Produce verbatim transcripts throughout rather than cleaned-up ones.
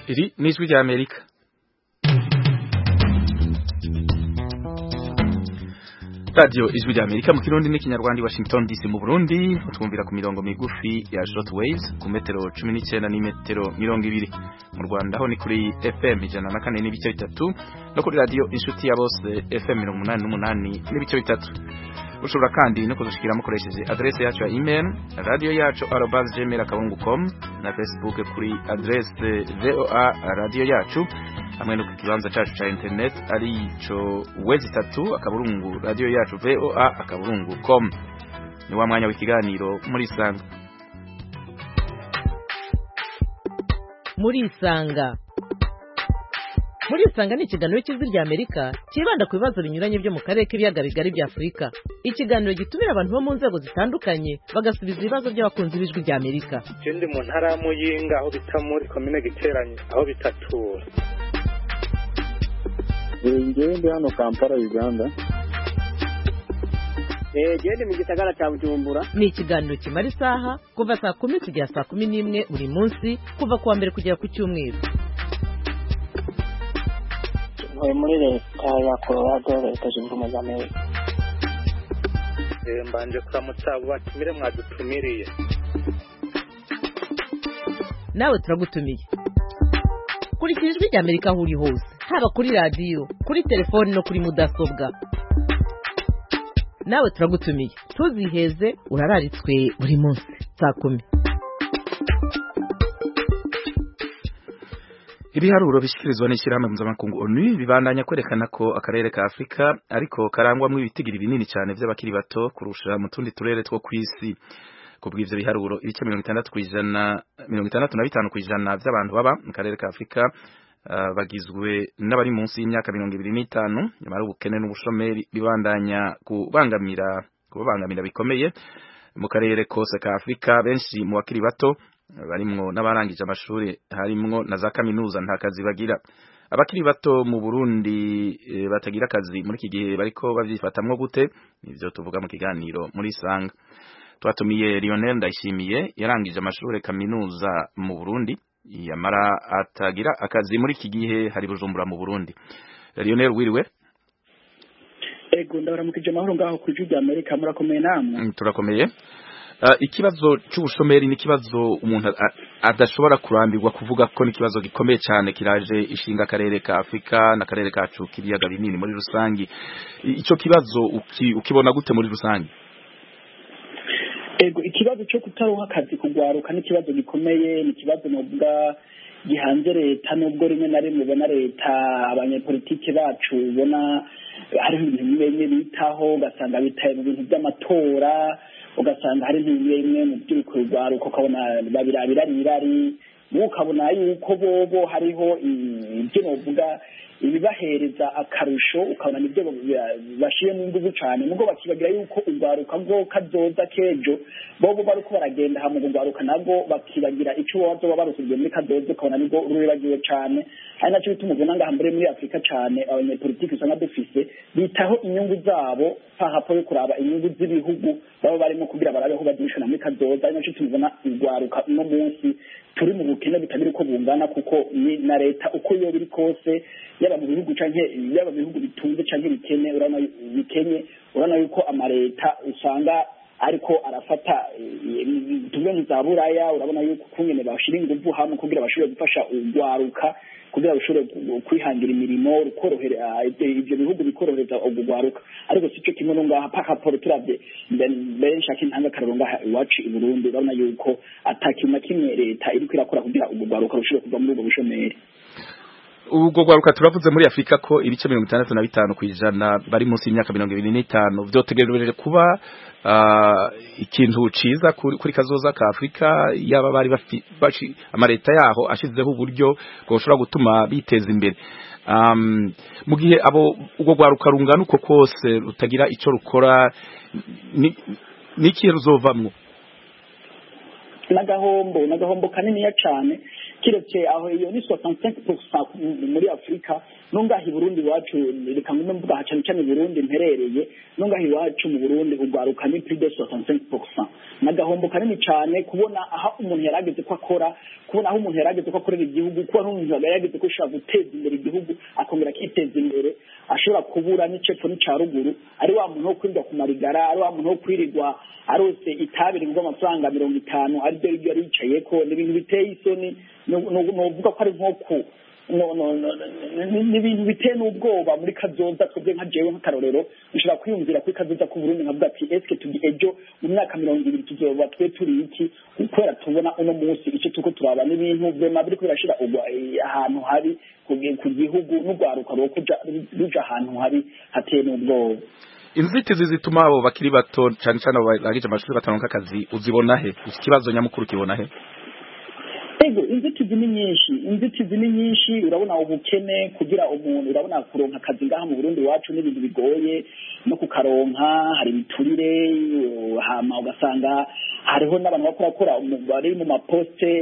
Iri ni ijwi rya Amerika. Radio ijwi rya Amerika mu Kirundi n'ikinyarwanda Washington D C mu Burundi twumvira ku mirongo migufi ya shortwaves ku metero cumi n'icyenda ni metero mirongo ibiri. Mu Rwanda ho ni kuri F M ijana na kane n'ibice bitatu no kuri radio inshuti ya bose F M mirongo umunani n'umunani n'ibice bitatu. Ushobora kandi no kudushikira mukoresheje adresse yacu ya email radio yacu arobase gmail dot com na Facebook kuri adresse V O A radio yacu hamwe no ku kibanza cyacu cha internet ari ico wezi tatu akaburungu radio yacu V O A akaburungu com. Ni wa mwanya w'ikiganiro muri Sanga. Muri Sanga Muri Sanga ni ikiganiro cy'ijwi rya Amerika kibanda ku bibazo binyuranye byo mu karere k'ibiyaga bigari bya Afurika. Ikiganiro gitumira abantu bo mu nzego zitandukanye bagasubiza ibibazo by'abakunzi b'ijwi rya Amerika. Ikindi mu ntara ya Muyinga aho bita muri komine Giteranye aho bitatura. Ngende hano Kampala Uganda. Eh gende mu gisagara cya Bujumbura. Ni ikiganiro kimara isaha kuva saa kumi kugera saa kumi n'imwe buri munsi kuva kuwa mbere kugera ku cyumweru. Muri leta ya Colorado leta zunze ubumwe za Amerika. Eh mbanje kuramutsa abo batumire mwadutumiriye. Nawe turagutumiye. Kuri ijwi rya Amerika aho uri hose haba kuri radio kuri telefone no kuri mudasobwa. Nawe turagutumiye tuziheze urararitswe buri munsi saa kumi. Ibiharuro bishikirizwa n'ishyirahamwe mpuzamakungu O N U bibandanya kwerekana ko akarere ka Afrika ariko karangwamwe ibitigiri binini cyane by'abakiri bato kurusha mu tundi turere two kwisi. Kubw'ivyo biharuro ibice mirongo itandatu kwijana mirongo itandatu na bitanu kwijana by'abantu baba mu karere ka Afrika uh, bagizwe n'abari munsi y'imyaka mirongo ibiri n'itanu. Nyamara ubukene n'ubushomeri bibandanya kubangamira kubangamira bikomeye mu karere kose ka Afrika. Benshi mu bakiri bato barimwo n'abarangije amashuri harimwo na za kaminuza nta kazi bagira. Abakiri bato mu Burundi e, batagira akazi muri iki gihe bariko bavyifatamwo gute? Nivyo tuvuga mu kiganiro muri Sanga. Twatumiye Lionel Ndayishimiye yarangije amashuri kaminuza mu Burundi yamara atagira akazi muri iki gihe hari Bujumbura mu Burundi. Lionel wiriwe? Ego ndabaramukije amahoro ngaho ku ijwi rya Amerika murakomeye namwe. Mm, turakomeye. Uh, ikibazo cy'ubushomeri ni kibazo umuntu adashobora kurambirwa kuvuga ko ni kibazo gikomeye cyane kiraje ishinga akarere ka Afrika na karere kacu kibiyaga binini muri rusangi. Ico kibazo uki, ukibona gute muri rusangi? Ego ikibazo cyo kutaronka akazi kugwaruka ni kibazo gikomeye, ni kibazo novuga gihanze leta nubwo rimwe na rimwe ubona leta abanyepolitike bacu ubona hari ibintu bimwe bitaho ugasanga bitaye mu bintu by'amatora ugasanga hari bimwe mu by'urugwaruka ukabona babirabira rirari ukabona yuko bobo hariho ibyo novuga ibibahereza akarusho ukabona nibyo bashiye mu nguvu cyane mugo bakibagira yuko ugwaruka bwo kazoza kejo bobo baruko baragenda hamwe ugwaruka nago bakibagira icyo wazo babarusubye muri kazoza ukabona nibwo ruribagiwe cyane ari nacyo bituma ubona ngaha muri Afrika cyane abanyepolitiki usanga dufise bitaho inyungu zabo pahapo yo kuraba inyungu z'ibihugu baba barimo kugira barabeho badishana muri kazoza ari nacyo tubona ugwaruka no munsi turi mu bukene bitagira uko bungana kuko ni na leta uko yo biri kose yaba mu bihugu canke yaba mu bihugu bitunze canke bikene urana bikenye urana yuko amareta usanga ariko arafata tuvuge za buraya urabona yuko kunyene bashira inguvu hamwe kugira bashobore gufasha ugwaruka kugira bashobore kwihangira imirimo ukorohera ibyo bihugu bikorohereza ugwaruka ariko sico kimwe no ngaha paka poro turavye benshi akintanga karonga iwacu i Burundi urabona yuko atakimwe kimwe leta iri kwirakora kugira ugwaruka rushobore kuva muri ubwo bushomeri. Ubwo gwaruka turavuze muri Afrika ko ibice mirongo itandatu na bitanu kwijana bari munsi y'imyaka mirongo ibiri n'itanu vyotegereje kuba uh, ikintu ciza kuri, kuri kazoza ka Afrika yaba bari bashi amareta yaho ashizeho uburyo bwoshobora gutuma biteza imbere. Um, mu gihe abo ubwo gwaruka rungana uko kose rutagira ico rukora ni niki ruzovamwo? Nagahombo nagahombo kanini ya cyane kiretse aho iyo ni soixante-cinq pour cent muri Afrika nungahi Burundi wacu reka ngume mvuga hacane cyane Burundi mperereye nungahi wacu mu Burundi ugwaruka ni plus de soixante-cinq pour cent nagahombo kanini cyane kubona aha umuntu yarageze ko akora kubona aho umuntu yarageze ko akorera igihugu kubona umuntu yarageze ko ashaka guteza imbere igihugu akongera kiteza imbere ashobora kubura n'icepfo n'icaruguru ari wa muntu wo kwirwa ku marigara ari wa muntu wo kwirirwa arose itabiri ngo amafaranga mirongo itanu ari byo yari yicaye ko n'ibintu biteye isoni no vuga ko ari nko no no ni ibintu biteye n'ubwoba muri kazoza twebwe nka jewe nk'akarorero nshobora kwiyumvira kuri kazoza ku Burundi nkavuga ati eske tugi ejo mu myaka mirongo ibiri tuzoba twe turi iki kubera tubona uno munsi icyo tuko turaba n'ibintu bema biri kubirashira ahantu hari ku gihugu n'ugwaruka rwo kuja ruja ahantu hari hateye n'ubwoba. Inzitizi zituma abo bakiri bato cyane cyane baragije amashuri bataronka akazi uzibona he? Ikibazo nyamukuru kibona he? Ego inzitizi ni nyinshi inzitizi ni nyinshi urabona ubukene kugira umuntu urabona kuronka akazi ngaha mu Burundi wacu n'ibintu bigoye no kukaronka hari biturire hama ugasanga hariho n'abantu bakora kora bari mu maposte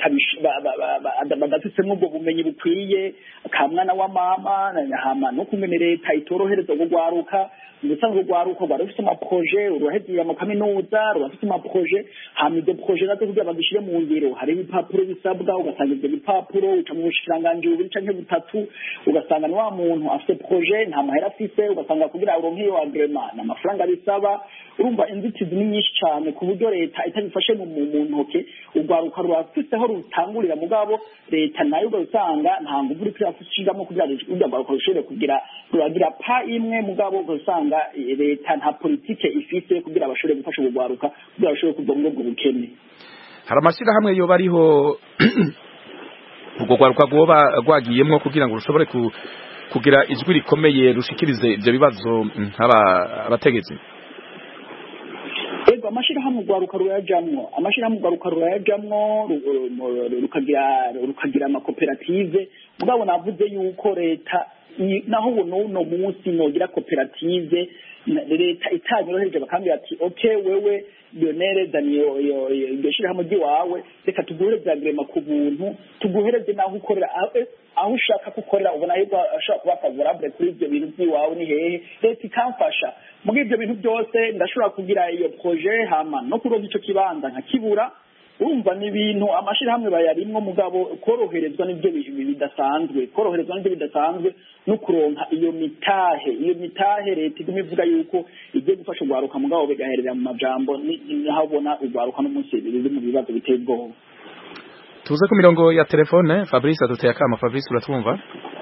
badafitemo ubwo bumenyi bukwiye kamwana wa mama hama no kumene leta itorohereza gugwaruka ndetse gugwaruka barufite ama projet uruhezira mu kaminuza rufite ama projet hama ibyo projet nazo kugira bagishire mu ngiro hari ibipapuro bisabwa ugasanga ibyo bipapuro uca mu bushiranganje bubiri canke butatu ugasanga ni wa muntu afite projet nta mahera afise ugasanga kugira uronke iyo agreement n'amafaranga bisaba urumva inzitizi ni nyinshi cyane ku buryo leta itabifashe mu ntoke ugwaruka rwafite aho rutangurira mugabo leta nayo ugasanga nta nguvu uri kwafashigamo kugira ugwaruka rushobore kugira ruragira pa imwe mugabo ugasanga leta nta politike ifite kugira abashobore gufasha ugwaruka kugira abashobore kuva mu bwo bukene. Hari amashira hamwe yo bariho ubwo gwaruka gwoba gwagiyemwo kugira ngo rushobore kugira ijwi rikomeye rushikirize ibyo bibazo nk'aba abategetsi. Ego amashira hamwe gwaruka ruyajamwo amashira hamwe gwaruka ruyajamwo rukagira rukagira ama cooperative mugabo navuze yuko leta naho uno no munsi nogira cooperative leta itanyoroheje bakambira ati okay wewe Lionel Daniel yo shira hamwe di wawe reka tuguhereze agrema ku buntu tuguhereze naho ukorera aho ushaka gukorera ubona yuko ashaka kuba favorable kuri ibyo bintu by'iwawe ni hehe leta ikamfasha muri ibyo bintu byose ndashobora kugira iyo projet hama no kuronka ico kibanza nkakibura urumva ni ibintu amashirahamwe bayarimwo mugabo koroherezwa n'ibyo bidasanzwe koroherezwa n'ibyo bidasanzwe no kuronka iyo mitahe iyo mitahe leta iguma ivuga yuko igiye gufasha ugwaruka mugabo bigaherera mu majambo nahabona ugwaruka n'umunsi biri mu bibazo biteye ubwoba. Tuze ku mirongo ya telefone Fabrice aduteye akama. Fabrice uratwumva?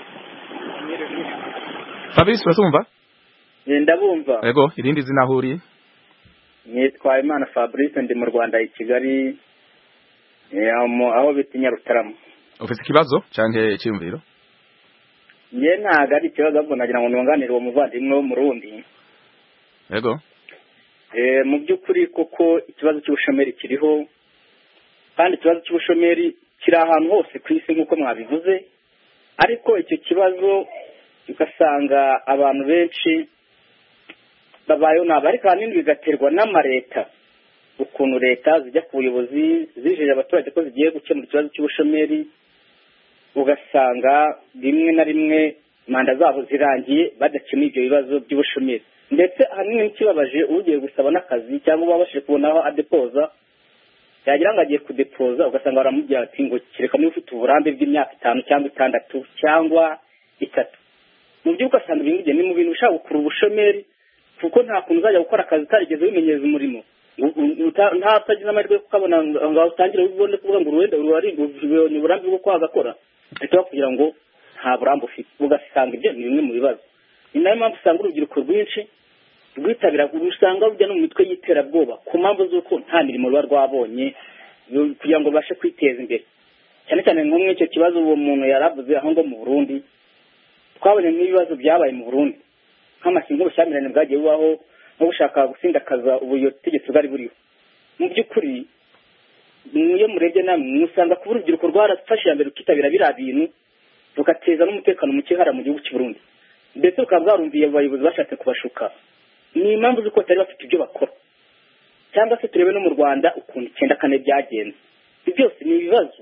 Fabrice uratwumva? Ndabumva. Yego irindi zina huri? Nitwa Imana Fabrice ndi mu Rwanda i Kigali aho bita Nyarutarama. Ufite ikibazo canke cyumviro? Nge ntago ari ikibazo ahubwo nagira ngo nunganire uwo muvandimwe wo mu Rundi. Yego. Eh mu by'ukuri koko ikibazo cy'ubushomeri kiriho kandi ikibazo cy'ubushomeri kiri ahantu hose ku isi nk'uko mwabivuze ariko icyo kibazo ugasanga abantu benshi babayeho nabi ariko ahanini bigaterwa n'amareta ukuntu leta zijya ku buyobozi zijeje abaturage ko zigiye gukemura ikibazo cy'ubushomeri ugasanga rimwe na rimwe manda zabo zirangiye badakemuye ibyo bibazo by'ubushomeri ndetse ahanini n'ikibabaje ugiye gusaba n'akazi cyangwa babashije kubona aho adepoza yagira ngo agiye kudepoza ugasanga baramubwira ati ngo kereka niba ufite uburambe bw'imyaka itanu cyangwa itandatu cyangwa itatu mu by'uko ugasanga ibintu ni mu bintu bishaka gukura ubushomeri kuko nta kuntu uzajya gukora akazi utarigeze wimenyereza umurimo nta utagize amahirwe yo kukabona ngo utangire ubone kuvuga ngo uruwenda ubonye uburambe bwo kwagakora ariko kugira ngo nta burambe ufite ugasanga ibyo ni bimwe mu bibazo ni nayo mpamvu usanga urubyiruko rwinshi rwitabira usanga rujya no mu mitwe y'iterabwoba ku mpamvu z'uko nta mirimo ruba rwabonye kugira ngo babashe kwiteza imbere cyane cyane nko muri icyo kibazo uwo muntu yaravuze aho ngo mu Burundi twabonye nk'ibibazo byabaye mu Burundi nk'amasingo y'ubushyamirane bwagiye bubaho no gushaka gusindakaza ubuyobozi bwari buriho mu by'ukuri niyo murebye namwe musanga ku urubyiruko rwarafashe mbere rukitabira biriya bintu rugateza n'umutekano muke hara mu gihugu cy'u Burundi ndetse ukaba bwarumviye abayobozi bashatse kubashuka ni impamvu z'uko batari bafite ibyo bakora cyangwa se turebe no mu Rwanda ukuntu icyenda kane byagenze ibi byose ni ibibazo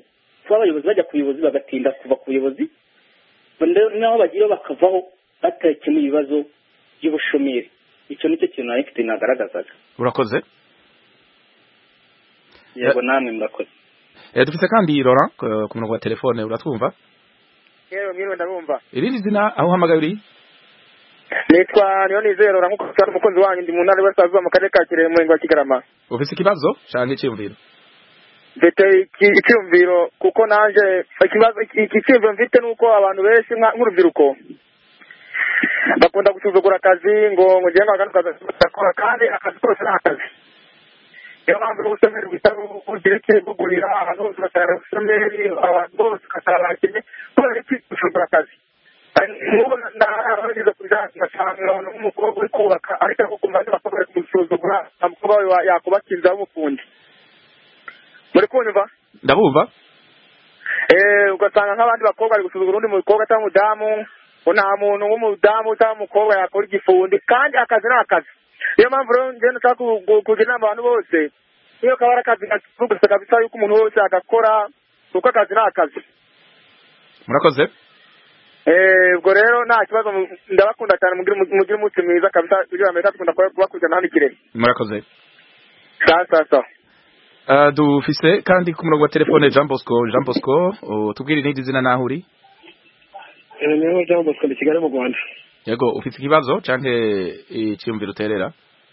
kuba abayobozi bajya ku buyobozi bagatinda kuva ku buyobozi naho bagiye bakavaho batakemuye ibibazo by'ubushomeri. Icyo nicyo kintu nari mfite nagaragazaga. Urakoze. Yego namwe murakoze. Eh dufite kandi Laurent ku murongo wa telefone uratwumva? Yego mwiriwe ndabumva. Irindi zina aho hamagaye uri? Nitwa Niyonizero Laurent nkuko cyane umukunzi wanyu ndi mu ntara y'Iburasirazuba mu karere ka Kirehe mu murenge wa Kigarama. Ufite ikibazo canke icyumviro? Mfite icyumviro kuko nanje ikibazo icyumviro mfite nuko abantu benshi nk'urubyiruko bakunda gusuzugura akazi ngo ngo ngiye ngagaruka gakora kandi akazi kose ni akazi. Iyo mpamvu ubusomeri bwitaro ugerekeye kugurira ahantu hose ugasanga ubusomeri abantu bose ugasanga bakeneye kubera iki gusuzugura akazi. N'ubu ndahageze kuri za ngasanga n'umukobwa uri kubaka ariko akumva ndi bakobwa gusuzugura umukobwa yakubakiza w'umufundi. Muri kunyumva? Ndabumva. Eh ugasanga nk'abandi bakobwa ari gusuzugura undi mukobwa cyangwa umudamu, nta muntu w'umudamu cyangwa umukobwa yakora igifundi kandi akazi ni akazi. Iyo mpamvu rero njye nshaka kugira inama abantu bose iyo kaba ari akazi gusa kabisa yuko umuntu wese agakora kuko akazi ni akazi. Murakoze. Eh ubwo rero nta kibazo ndabakunda cyane mugire umunsi mwiza kabisa kugira ngo tukunda kubakurikirana hano Kirehe. Murakoze. Sasa sasa. Uh, dufise kandi ku murongo wa telefone Jean Bosco Jean Bosco tubwire n'indi zina naho uri? Eh nyewe Jean Bosco ndi Kigali mu Rwanda. Yego ufite ikibazo canke icyumviro uterera?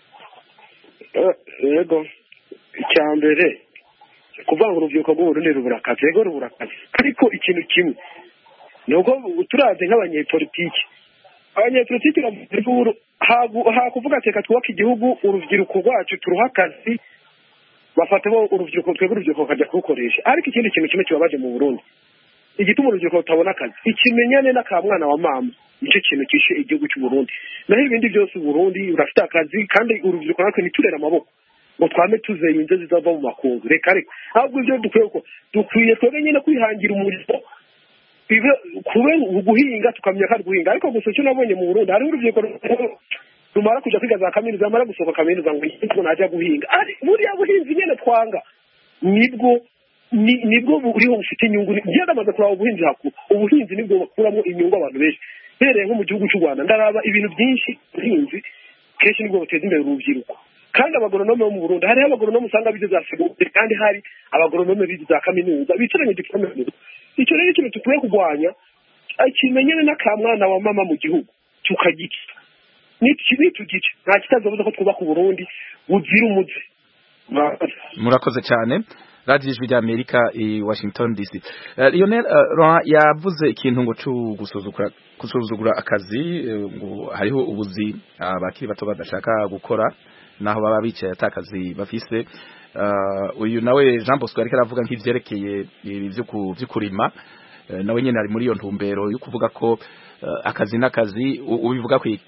Yego icyambere kuvanga urubyiruko rw'Uburundi rubura akazi yego rubura akazi ariko ikintu kimwe nuko turaze nk'abanyepolitiki abanyepolitiki bavura ha kuvuga teka twubaka igihugu urubyiruko rwacu turuha akazi bafata bo urubyiruko twebwe urubyiruko kajya kurukoresha ariko ikindi kintu kimwe kibabaje mu Burundi igituma urubyiruko rutabona akazi ikimenyane n'akamwana wa mama nicyo kintu kishe igihugu cy'u Burundi naho ibindi byose u Burundi urafite akazi kandi urubyiruko natwe niturera amaboko ngo twame tuzeye inze zizava mu makungu reka reka ahubwo ibyo dukwiye ko dukwiye twebwe nyine kwihangira umurimo ibe kube guhinga tukamenya kandi guhinga ariko gusa cyo nabonye mu Burundi hari urubyiruko rumara kuja kwiga za kaminuza amara gusohoka kaminuza ngo niko najya guhinga ari buriya buhinzi nyene twanga nibwo nibwo buriho bufite inyungu ngiye ndamaze kuraba ubuhinzi haku ubuhinzi nibwo bakuramo inyungu abantu benshi bereye nko mu gihugu cy'u Rwanda ndaraba ibintu byinshi ubuhinzi kenshi nibwo buteza imbere urubyiruko kandi abagoronome bo mu Burundi hari abagoronome usanga bize za secondaire kandi hari abagoronome bize za kaminuza bicaranye diplome icyo rero ikintu tukwiye kurwanya akimenyene n'akamwana wa mama mu gihugu tukagiki niki tugice nta kitazobuza ko twubaka u Burundi buzira umuze. Murakoze cyane. Radio Ijwi ry'Amerika i Washington D C. Uh, Lionel uh, yavuze ikintu ngo cyo gusuzugura gusuzugura akazi ngo uh, hariho ubuzi abakiri uh, bato badashaka gukora naho baba bicaye atakazi bafise uh, uyu nawe Jean Bosco ariko aravuga nk'ivyerekeye ibyo kurima uh, nawe nyene ari muri iyo ntumbero yo kuvuga ko uh, akazi n'akazi ubivuga ko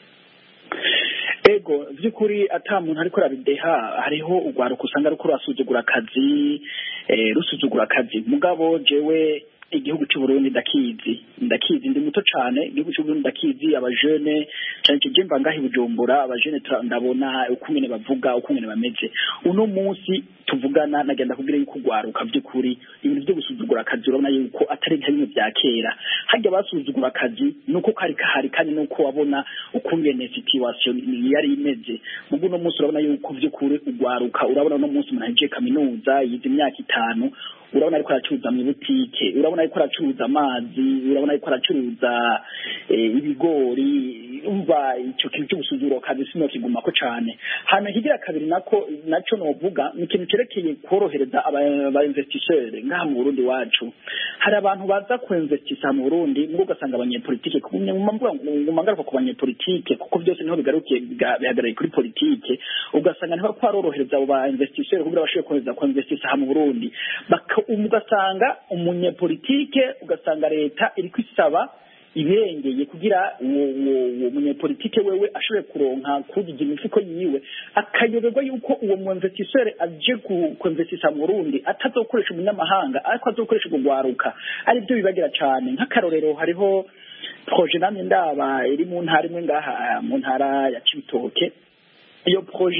ego byukuri ata muntu ariko rabideha hariho ugwaruka usanga ariko rasuzugura akazi eh rusuzugura akazi mugabo jewe igihugu cy'u Burundi ndakizi ndakizi ndi muto cyane igihugu cy'u Burundi ndakizi abajene cyane cyemba ngahi Bujumbura abajene ndabona ukungene bavuga ukungene bameze uno munsi tuvugana nagenda kubwira yuko ugwaruka byukuri ibintu byo gusuzugura akazi urabona yuko atari nk'ibintu bya kera hajya basuzugura akazi nuko kari kahari kandi nuko wabona ukungene situation yari imeze mugo no munsi urabona yuko byukuri ugwaruka urabona no munsi muranje kaminuza yize imyaka itanu urabona ariko aracuruza mu butike urabona ariko aracuruza amazi urabona ariko aracuruza ibigori umva icyo kintu cyo gusuzugura akazi sino kiguma ko cyane hano higira kabiri nako naco novuga ni kintu cerekeye korohereza aba investisseur ngaha mu Burundi wacu hari abantu baza ku investissa mu Burundi ngo ugasanga abanyepolitike kumwe mu mvuga ngo mangaruka ku banyepolitike kuko byose niho bigarukiye bihagaraye kuri politike ugasanga niho kwarorohereza abo ba investisseur kugira bashobore kohereza ku investissa mu Burundi ugasanga umunyepolitike ugasanga leta iri kwisaba ibirengeye kugira uwo munyepolitike wewe ashobore kuronka kugira imifuko yiwe akayoberwa yuko uwo mu investisseur aje ku investissa mu Burundi atazokoresha umunyamahanga ariko azokoresha kugwaruka ari byo bibagira cyane nk'akarorero hariho projet namye ndaba iri mu ntara imwe ngaha mu ntara ya Cibitoke iyo projet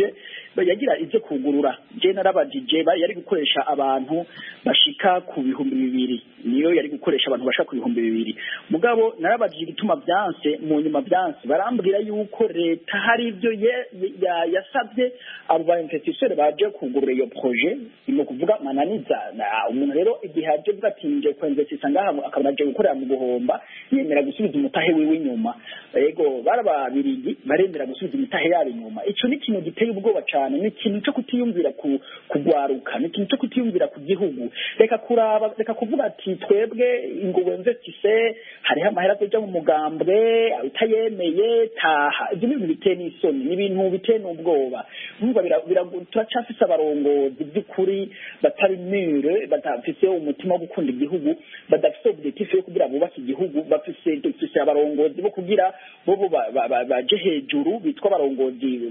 yagira ivyo kugurura je narabajije yari gukoresha abantu bashika ku bihumbi bibiri niyo yari gukoresha abantu bashaka ku bihumbi bibiri mugabo narabajije igituma vyanse mu nyuma vyanse barambwira yuko leta hari ivyo yasabye abo ba investisseurs baje kugurura iyo projet ino kuvuga mananiza umuntu rero igihe aje vuga ati nje kwinvestisa ngaha akaba aje gukorera mu guhomba yemera gusubiza umutahe wiwe inyuma yego barababirigi baremera gusubiza umutahe yabo inyuma ico ni kintu giteye ubwoba cyane ni kintu cyo kutiyumvira kugwaruka ni kintu cyo kutiyumvira ku gihugu reka kuraba reka kuvuga ati twebwe ingobo investisse hari amahera kuja mu mugambwe utayemeye taha ibyo bintu biteye n'isoni ni ibintu biteye n'ubwoba numva turacafise abarongozi by'ukuri batari mure batafise umutima wo gukunda igihugu badafise objectif yo kugira bubake igihugu bafise dufise abarongozi bo kugira bo baje hejuru bitwa abarongozi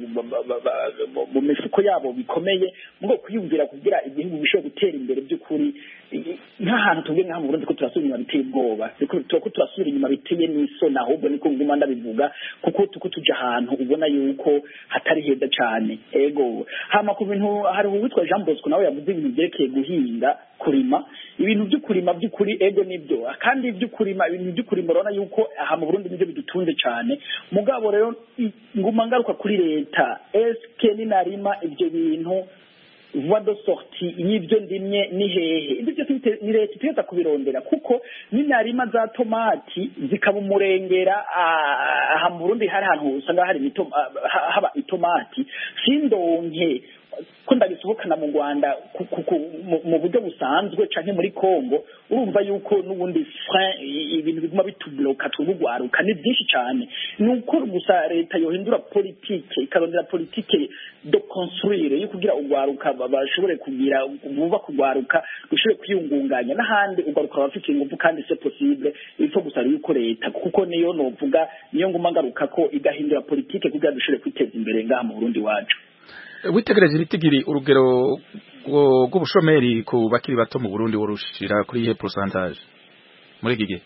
mu mifuko yabo bikomeye ngo kwiyumvira kugira igihugu bishobora gutera imbere by'ukuri nk'ahantu tubwe nka mu Burundi ko turasubira inyuma biteye ubwoba ko turasubira inyuma biteye n'isoni ahubwo niko nguma ndabivuga kuko tuko tuja ahantu ubona yuko hatari heza cyane ego hama ku bintu hari uwitwa Jean Bosco nawe yavuze ibintu byerekeye guhinga kurima ibintu by'ukurima by'ukuri ego nibyo kandi by'ukurima ibintu by'ukurima urabona yuko aha mu Burundi nibyo bidutunze cyane mugabo rero nguma ngaruka kuri leta eske ni narima ibyo bintu voie de sortie y'ibyo ndimye ni hehe ibyo byose ni leta itegeka kubirondera kuko ni narima za tomati zikaba umurengera aha mu Burundi hari ahantu usanga hari haba itomati sindonke ko ndabisohokana mu Rwanda mu buryo busanzwe canke muri Kongo urumva yuko nubundi frein ibintu biguma bitubloka twugwaruka ni byinshi cyane nuko gusa leta yohindura politique ikarondera politique de construire yo kugira ugwaruka bashobore kugira buba kugwaruka gushobore kwiyungunganya n'ahandi ugwaruka bafite ingufu kandi c'est possible ifo gusa yuko leta kuko niyo novuga niyo nguma ngaruka ko igahindura politique kugira dushobore kwiteza imbere ngaha mu Burundi wacu witegereje ibitigiri urugero rw'ubushomeri ku bakiri bato mu Burundi worushira kuri ihe pourcentage muri gige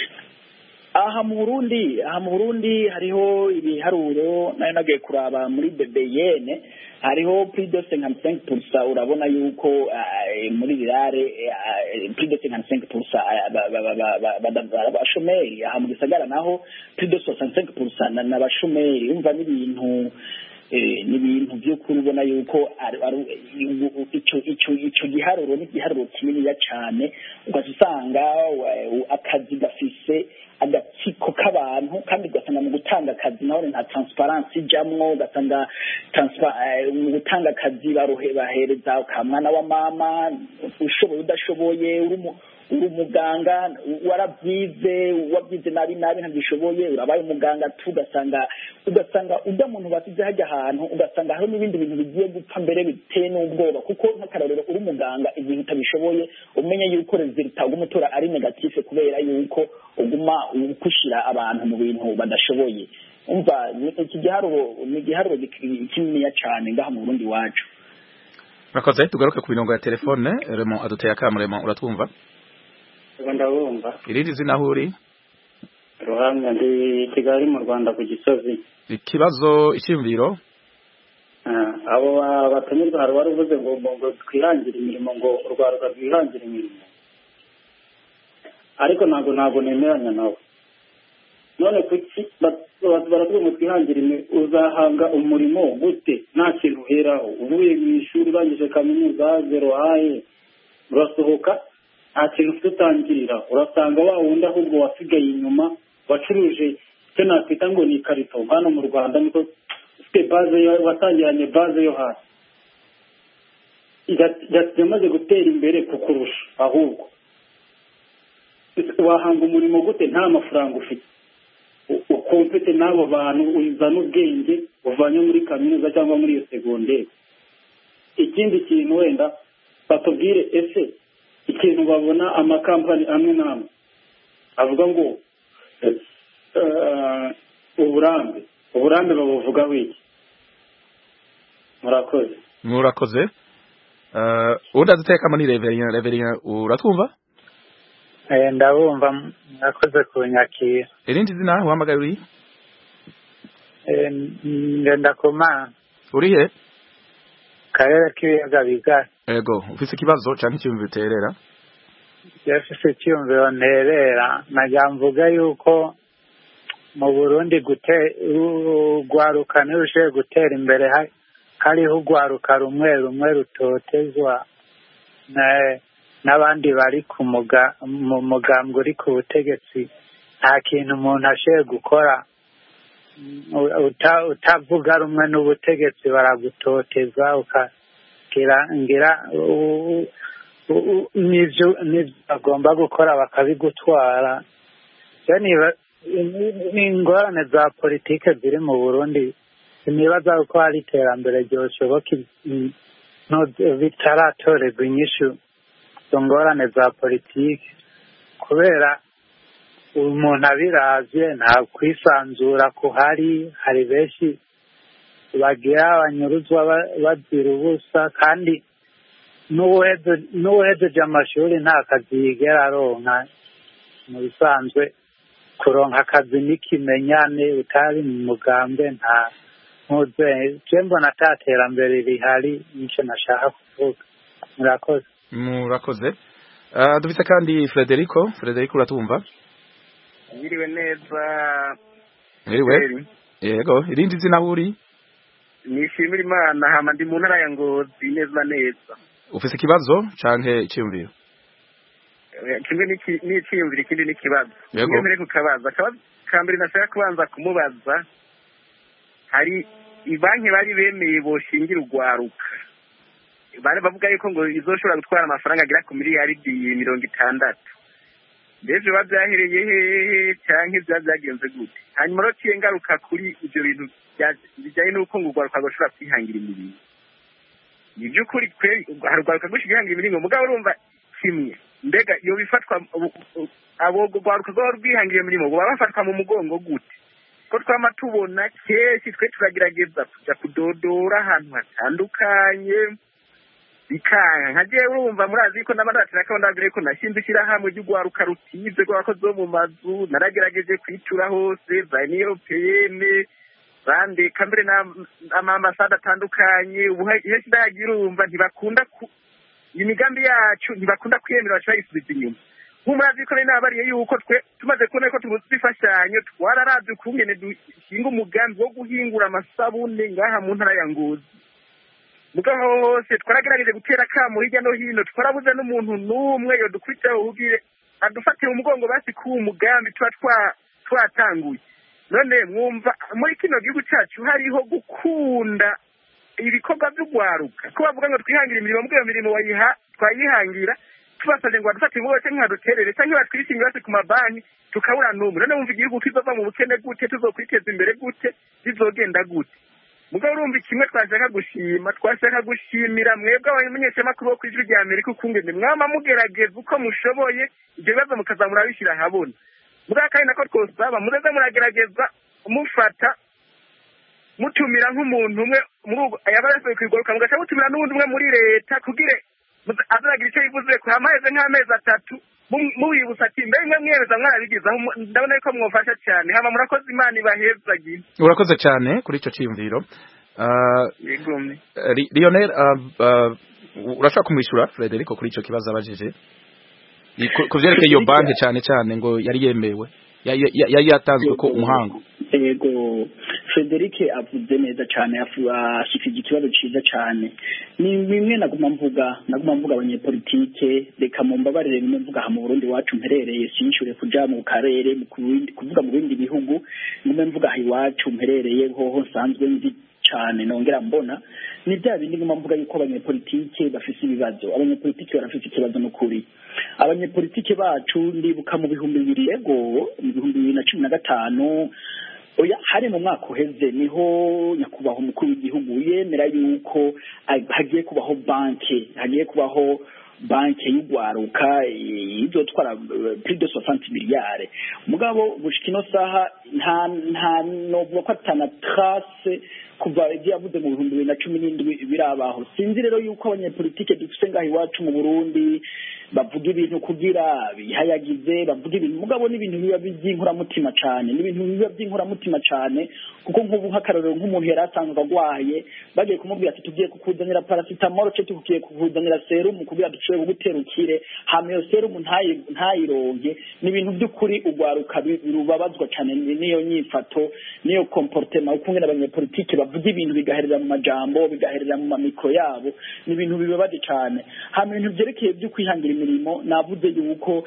aha mu Burundi aha mu Burundi hariho ibiharuro nayo nagiye kuraba muri B B N hariho plus de cinquante-cinq pour cent urabona yuko muri birare plus de cinquante-cinq pour cent abashomeri aha mu gisagara naho plus de soixante-cinq pour cent n'abashomeri umva n'ibintu n'ibintu by'ukuri ubona yuko icyo icyo icyo giharuro ni giharuro kinini cyane ugasanga akazi gafise agatsiko k'abantu kandi ugasanga mu gutanga akazi naho nta transparency ijamwo ugasanga mu gutanga akazi barohe bahereza kamwana wa mama ushoboye udashoboye uri umuganga warabyize wabyize nabi nabi ntabishoboye urabaye umuganga tu ugasanga ugasanga ujya muntu basize hajya ahantu ugasanga hari n'ibindi bintu bigiye gupfa mbere biteye n'ubwoba kuko nk'akarorero uri umuganga igihe utabishoboye umenye yuko resultat ugumutora ari negative kubera yuko uguma ukushira abantu mu bintu badashoboye umva iki giharuro ni giharuro kinini cyane ngaha mu Burundi wacu Murakoze tugaruke ku binongo ya telefone Remo aduteye akamuremo uratwumva ndabumva irindi zina huri Ruhamya ndi Kigali mu Rwanda ku Gisozi ikibazo icyumviro abo batumirwa hari wari uvuze ngo ngo twihangira imirimo ngo urwaruka rwihangira imirimo ariko ntabwo ntabwo nemeranya nawe none kuki baravuga ngo twihangira imirimo uzahanga umurimo gute nta kintu uheraho uvuye mu ishuri urangije kaminuza zero aye urasohoka nta kintu ufite utangirira urasanga wa wundi ahubwo wasigaye inyuma wacuruje icyo nakwita ngo ni ikarito hano mu Rwanda niko ufite baze watangiranye baze yo hasi yamaze gutera imbere kukurusha ahubwo wahanga umurimo gute nta mafaranga ufite ukomfite n'abo bantu uzana ubwenge uvanye muri kaminuza cyangwa muri iyo segonderi ikindi kintu wenda batubwire ese ikintu babona amakampani amwe n'amwe avuga ngo uburambe uburambe babuvuga wiki murakoze murakoze ubundi aduteka muri Reverien Reverien uratwumva eh ndabumva murakoze kunyakira irindi zina uhamagaye uri eh ngenda koma uri he karere k'ibiyaga bigari. Ego ufise ikibazo canke icyumviro uterera? Yafise icyumviro nterera najya mvuga yuko mu Burundi gute urwaruka nirushe gutera imbere hariho urwaruka rumwe rumwe rutotezwa n'abandi bari ku mugambwe uri ku butegetsi. Nta kintu umuntu ashoboye gukora utavuga rumwe n'ubutegetsi baragutoteza ukagira ngira n'ibyo bagomba gukora bakabigutwara. Ni ingorane za politike ziri mu Burundi, sinibaza ko hari iterambere ryoshoboka bitaratorerwa inyishu izo ngorane za politike, kubera umuntu abiravye nta kwisanzura kuhari. Hari benshi bagira banyuruzwa bazira ubusa, kandi n'uwejeje amashuri nta kazi yigera aronka. Mu bisanzwe kuronka akazi n'ikimenyane utari mu mugambwe nta ntuze je mbona ata terambere rihari. Nico nashaka kuvuga. Murakoze. Murakoze. Uh, dufise kandi Frederico. Frederico uratumva? Yiriwe neza. Yiriwe. Yego, irindi zina uri? Nishimira Imana hama ndi mu ntara ya Ngozi neza neza. Ufise ikibazo canke icyumviro? Kimwe n'iciyumviro ikindi n'ikibazo. Kimwe mbere kukabaza. Akabazo kambere nashaka kubanza kumubaza, hari ibanki bari bemeye boshingira urwaruka. Bari bavuga yuko ngo izoshobora gutwara amafaranga agira ku miliyaridi mirongo itandatu. Mbese babyahereye hehe canke byagenze gute? Hanyuma rero ciye ngaruka kuri ivyo bintu bijanye n'uko ngo urwaruka goshobora kwihangira imirimo. Ni by'ukuri kweri urwaruka gushigihangira imirimo, mugabo urumva kimwe mbega iyo bifatwa abo urwaruka rwo rwihangira imirimo baba bafatwa mu mugongo gute? Ko twama tubona kenshi twe turagerageza kuja kudodora ahantu hatandukanye bikanga. Nka jewe urumva murazi ko n'abaratira ko ndagire ko nashinze ishyirahamwe ry'urwaruka rutize rw'abakozi bo mu mazu, naragerageje kwitura hose za Union Européenne bande kambere n'amambasade atandukanye. Ubu henshi ndagira urumva ntibakunda imigambi yacu ntibakunda kwiyemera baca bayisubiza inyuma. Nk'umurazi ko n'abariye yuko twe tumaze kubona ko tubifashanyo twararavye ukungene dushinga umugambi wo guhingura amasabune ngaha mu ntara ya Ngozi. Mugabo hose twaragerageje gutera kamo hirya no hino, twarabuze n'umuntu n'umwe yo dukwitaho ubwire adufatira umugongo basi ku umugambi twa twatanguye. None mwumva muri kino gihugu cyacu hariho gukunda ibikorwa by'urwaruka, ko bavuga ngo twihangira imirimo, mbwe imirimo wayiha twayihangira tubasabye ngo badufate ngo bose nkaduterere cyangwa batwishinga basi ku mabanki tukabura n'umwe. None wumva igihugu kizova mu bukene gute, tuzokwiteza imbere gute, bizogenda gute? Mugabo urumva kimwe twashaka gushima, twashaka gushimira mwebwe abamenyeshamakuru bo kwijwi rya Amerika ukungene mwama mugerageza uko mushoboye ibyo bibazo mukazamura bishira habona. Mugabo kandi nako twosaba mureze muragerageza mufata mutumira nk'umuntu umwe yabaye kwigoroka mugaca mutumira n'undi umwe muri leta kugire azagira icyo yivuze ko hamaheze nk'amezi atatu mubibutsa ati mbe mwe mwebeza mwarabigizaho. Ndabona yuko mwofasha cyane. Hama murakoze, Imana ibahezagiye. Urakoze cyane kuri ico cyiyumviro. Yegomwe. Lionel, urashaka kumwishura Frederico kuri ico kibazo abajije kuvyerekeye iyo banki cyane cyane ngo yari yemewe yari yatanzwe ko umuhango? Yego, Frederic avuze neza cyane, ashikije ikibazo ciza cyane. Ni bimwe naguma mvuga naguma mvuga abanyepolitike, reka mumbabarire bimwe mvuga ha mu Burundi wacu mperereye, sinshure kuja mu karere kuvuga mu bindi bihugu, ngume mvuga ha iwacu mperereye hoho nsanzwe nzi cyane nongera mbona. Ni bya bindi nguma mvuga yuko abanyepolitike bafise ibibazo. Abanyepolitike barafise ikibazo n'ukuri. Abanyepolitike bacu ndibuka mu bihumbi bibiri yego mu bihumbi bibiri na cumi na gatanu oya hari mu mwaka uheze niho nyakubahwa umukuru w'igihugu yemera yuko hagiye kubaho banki hagiye kubaho banki y'urwaruka izotwara plus de soixante miliyari. Mugabo bushikino saha nta nta novuga ko atana trace kuva ibyo yavuze mu bihumbi bibiri na cumi n'indwi birabaho. Sinzi rero yuko abanyepolitike dufise ngaho iwacu mu Burundi bavuga ibintu kugira bihayagize bavuga ibintu mugabo n'ibintu biba by'inkuramutima cyane n'ibintu biba by'inkuramutima cyane kuko nk'ubu nk'akarorero nk'umuntu yari asanzwe agwaye bagiye kumubwira ati tugiye kukuzanira paracetamol cyo tugiye kukuzanira serumu kugira dushobore kuguterukire hama iyo serumu ntayi ntayironke n'ibintu by'ukuri ugwaruka birubabazwa cyane niyo nyifato niyo comportement ukungena abanyepolitike bavuga ibintu bigaherera mu majambo bigaherera mu mamikro yabo n'ibintu bibabaje cyane hama ibintu byerekeye byo kwihangira imirimo navuze yuko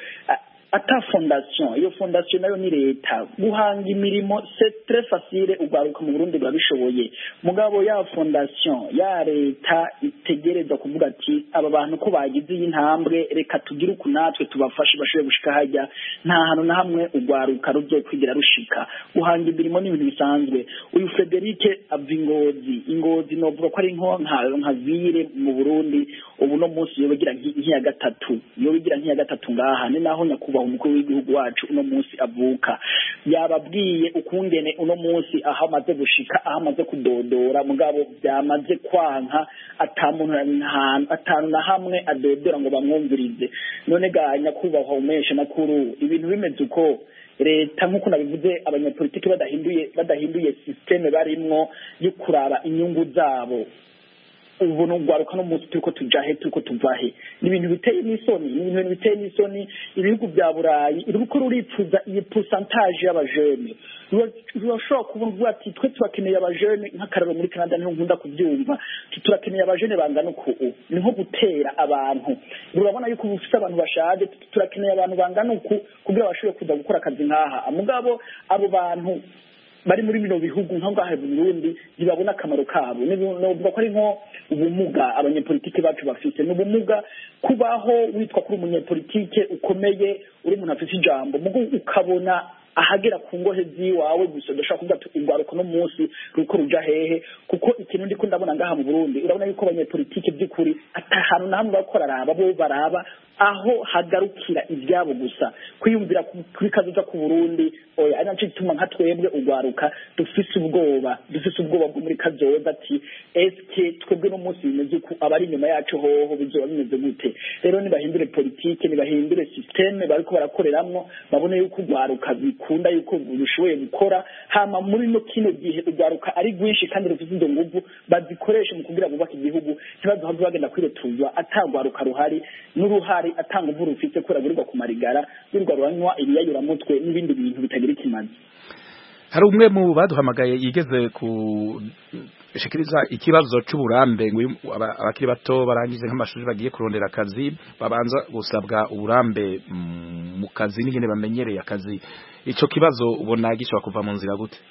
ata fondation iyo fondation nayo ni leta guhanga imirimo c'est très facile ugaruka mu Burundi burabishoboye mugabo ya fondation ya leta itegereza kuvuga ati aba bantu ko bagize intambwe reka tugire uku natwe tubafashe bashobore gushika hajya nta hantu na hamwe ugwaruka ruzokwigira rushika guhanga imirimo ni ibintu bisanzwe uyu Frederic Avingozi ingozi novuga ko ari nko nka vire mu Burundi ubu no munsi yo bigira nk'iya gatatu yo bigira nk'iya gatatu ngaha ni naho nyakuba umukuru w'igihugu wacu uno munsi avuka yababwiye ukungene uno munsi aho amaze gushika aho amaze kudodora mugabo byamaze kwanka atamuntu atanu na hamwe adodora ngo bamwumvirize none ga nyakubahwa umesha makuru ibintu bimeze uko leta nk'uko nabivuze abanyapolitiki badahinduye badahinduye systeme barimwo yo kuraba inyungu zabo ubu n'ugwaruka no munsi turiko tujahe turiko tuvahe n'ibintu biteye n'isoni n'ibintu biteye n'isoni ibihugu bya Burayi iriko ruripfuza iyi pourcentage y'abajene urashobora kuvuga ati twe turakeneye abajene nk'akararo muri Canada niho nkunda kubyumva turakeneye abajene bangana uku niho gutera abantu urabona yuko ufite abantu bashaje turakeneye abantu bangana uku kugira bashobore kuza gukora akazi nkaha amugabo abo bantu bari muri bino bihugu nka ngaha mu Burundi ntibabona akamaro kabo n'ubwo ko ari nko ubumuga abanyepolitike bacu bafite n'ubumuga kubaho witwa kuri umunyepolitike ukomeye uri umuntu afite ijambo mugo ukabona ahagera ku ngohe ziwawe gusa ndashaka kuvuga ati ingwaruko no munsi ruko ruja hehe kuko ikintu ndiko ndabona ngaha mu Burundi urabona yuko abanyepolitike by'ukuri atahanu namwe bakora araba bo baraba aho hagarukira ibyabo gusa kwiyumvira kuri kazoza ku Burundi oya ari naco gituma nka twebwe ugwaruka dufise ubwoba dufise ubwoba bwo muri kazoza ati eske twebwe no munsi bimeze uko abari inyuma yacu hoho bizoba bimeze gute rero nibahindure politike nibahindure systeme bariko barakoreramwo babone yuko ugwaruka bikunda yuko bishoboye gukora hama muri no kino gihe ugwaruka ari gwinshi kandi rufite izo nguvu bazikoresha mu kugira bubaka igihugu kibazo hazo bagenda kwiretuzwa atagwaruka ruhari n'uruhari atanga uvu rufite kuragurirwa ku marigara y'urwa rwanywa ibiyayura mutwe n'ibindi bintu bitagira ikimazi hari umwe mu baduhamagaye yigeze ku shikiriza ikibazo c'uburambe ngo abakiri bato barangize nk'amashuri bagiye kurondera akazi babanza gusabwa uburambe mu kazi n'ingene bamenyereye akazi ico kibazo ubona gishobora kuva mu nzira gute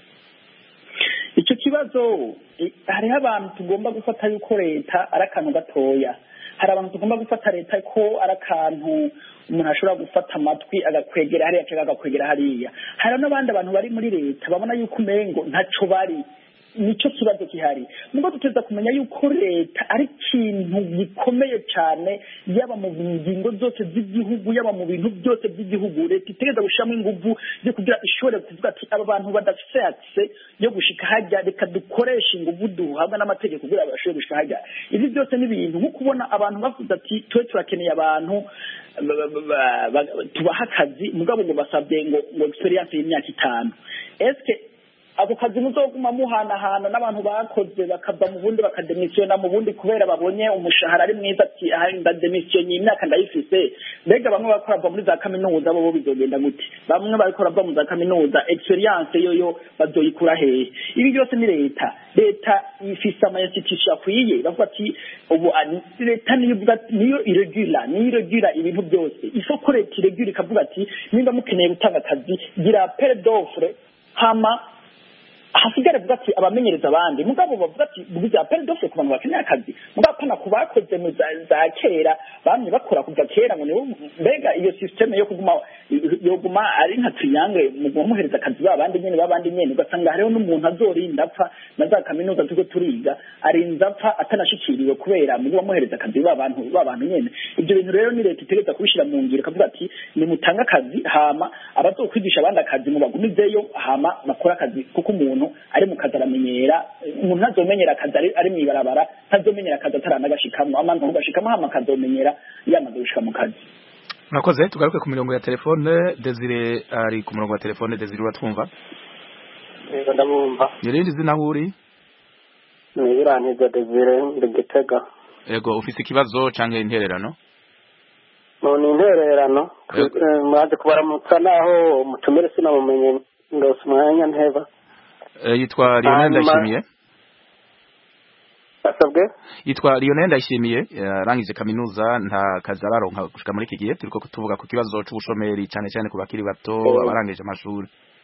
ico kibazo hariho abantu tugomba gufata yuko leta ari akantu gatoya hari abantu tugomba gufata leta ko ari akantu umuntu ashobora gufata amatwi agakwegera hariya cyangwa agakwegera hariya hari n'abandi abantu bari muri leta babona yuko umengo ntaco bari nico kibazo kihari nubwo tuteza kumenya yuko leta ari ikintu gikomeye cyane yaba mu ngingo zose z'igihugu yaba mu bintu byose by'igihugu leta itegeza gushiramo inguvu yo kugira ishobore kuvuga ati aba bantu badafise access yo gushika hajya reka dukoresha inguvu duhabwa n'amategeko kugira bashobore gushika hajya ibi byose ni ibintu nko kubona abantu bavuze ati twe turakeneye abantu tubaha akazi mugabo ngo basabye ngo ngo experience y'imyaka itanu eske ako kazi muzoguma muhanahana n'abantu bakoze bakava mu bundi bakademisiona mu bundi kubera babonye umushahara ari mwiza ati aha ndademisiona imyaka ndayifise mbega bamwe bakora bava muri za kaminuza bo bizogenda gute bamwe bakora bava mu za kaminuza experience yoyo bazoyikura hehe ibi byose ni leta leta ifise ama institution akwiye bavuga ati ubu leta niyo niyo irregular niyo irregular ibintu byose ifo ko leta irregular ikavuga ati nimba mukeneye gutanga akazi gira appel d'offre hama hasigare vuga ati abamenyereza abandi mugabo bavuga ati bugiza appel d'offre ku bantu bakeneye akazi mugabo pana kubakoze mu za kera bamye bakora kuva kera ngo nibo mbega iyo system yo kuguma yo guma ari nka triangle mu guhereza akazi babandi nyene babandi nyene ugasanga hariho n'umuntu azorinda apfa na za kaminuza tuko turiga arinza apfa atanashikiriwe kubera mu guhereza akazi babantu babantu nyene ibyo bintu rero ni leta itegereza kubishira mu ngiro kavuga ati ni mutanga akazi hama abazokwigisha abandi akazi mu bagumizeyo hama bakora akazi kuko umuntu ari mu kazi aramenyera umuntu azomenyera akazi ari mwibarabara ntazomenyera akazi ataranagashikamo amantu ugashikamo hama akazomenyera yamaze gushika mu kazi murakoze tugaruke ku mirongo ya telefone Desire ari ku murongo wa telefone Desire uratwumva yego ndamwumva Yerindi zina huri ni Irantiza Desire ndi Gitega yego ufite ikibazo canke intererano no ni intererano mwaje kubaramutsa naho mutumire sinamumenye ndose umwanya nteba yitwa Lionel Ndayishimiye asabwe yitwa Lionel Ndayishimiye yarangije kaminuza nta kazi araronka gushika muri iki gihe turiko tuvuga ku kibazo c'ubushomeri cyane cyane ku bakiri bato abarangije amashuri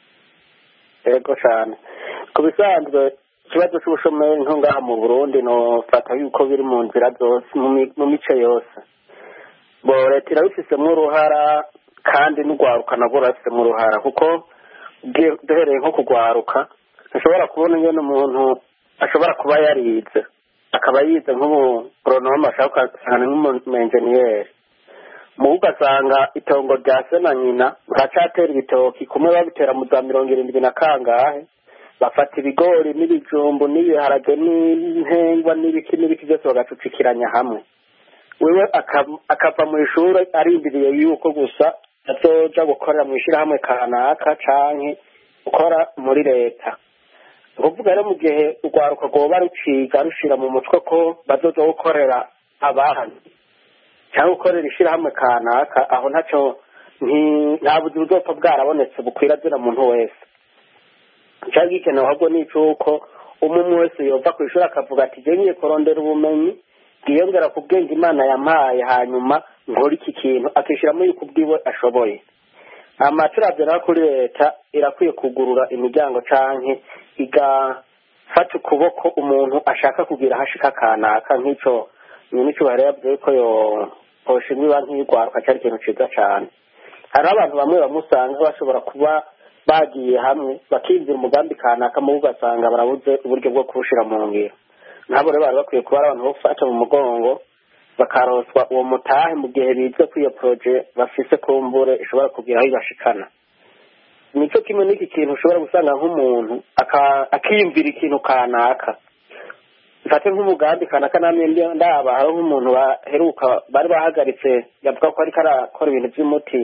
yego cyane ku bisanzwe ikibazo c'ubushomeri nko ngaha mu Burundi no fata yuko biri mu nzira zose mu mice yose bo leta irabifisemo uruhara kandi n'ugwaruka nabwo rafisemo uruhara kuko duhereye nko kugwaruka ashobora kubona ingene umuntu ashobora kuba yarize akaba yize nk'umugoronome ashaka ugasanga nk'umumenjeniyeri mu ugasanga itongo rya se na nyina baracatera ibitoki kumwe babitera mu za mirongo irindwi na kangahe bafata ibigori n'ibijumbu n'ibiharage n'intengwa n'ibiki n'ibiki byose bagacucikiranya hamwe wewe akava mu ishuri arindiriye yuko gusa azoja gukorera mu ishirahamwe kanaka canke gukora muri leta ukuvuga rero mu gihe urwaruka rwoba ruciga rushira mu mutwe ko bazoza gukorera abandi cyangwa gukorera ishirahamwe kanaka aho ntaco nta buzi buzopfa bwarabonetse bukwira zina muntu wese cyangwa igikenewe ahubwo ni icuko umwe wese yova ku ishuri akavuga ati je ngiye kurondera ubumenyi bwiyongera ku bwenge Imana yampaye hanyuma nkora iki kintu akishiramo yuko ubwiwe ashoboye amaturabyo kuri leta irakwiye kugurura imiryango canke igafata ukuboko umuntu ashaka kugira hashika kanaka nk'ico nico bareyabye ko yo hoshimwe banki y'urwaruka cyari ikintu ciza cane hari abantu bamwe bamusanga bashobora kuba bagiye hamwe bakimvira umugambi kanaka mu ugasanga barabuze uburyo bwo kurushira mu ngiro nabo rero bari bakwiye kuba abantu bo gufata mu mugongo bakaroswa uwo mutahe mu gihe bizwe kwiyo projet bafise kumbure ishobora kugira aho ibashikana nico kimwe n'iki kintu ushobora gusanga nk'umuntu akiyumvira ikintu kanaka mfate nk'umugambi kanaka namwe ndaba hari nk'umuntu baheruka bari bahagaritse yavuga ko ariko arakora ibintu by'umuti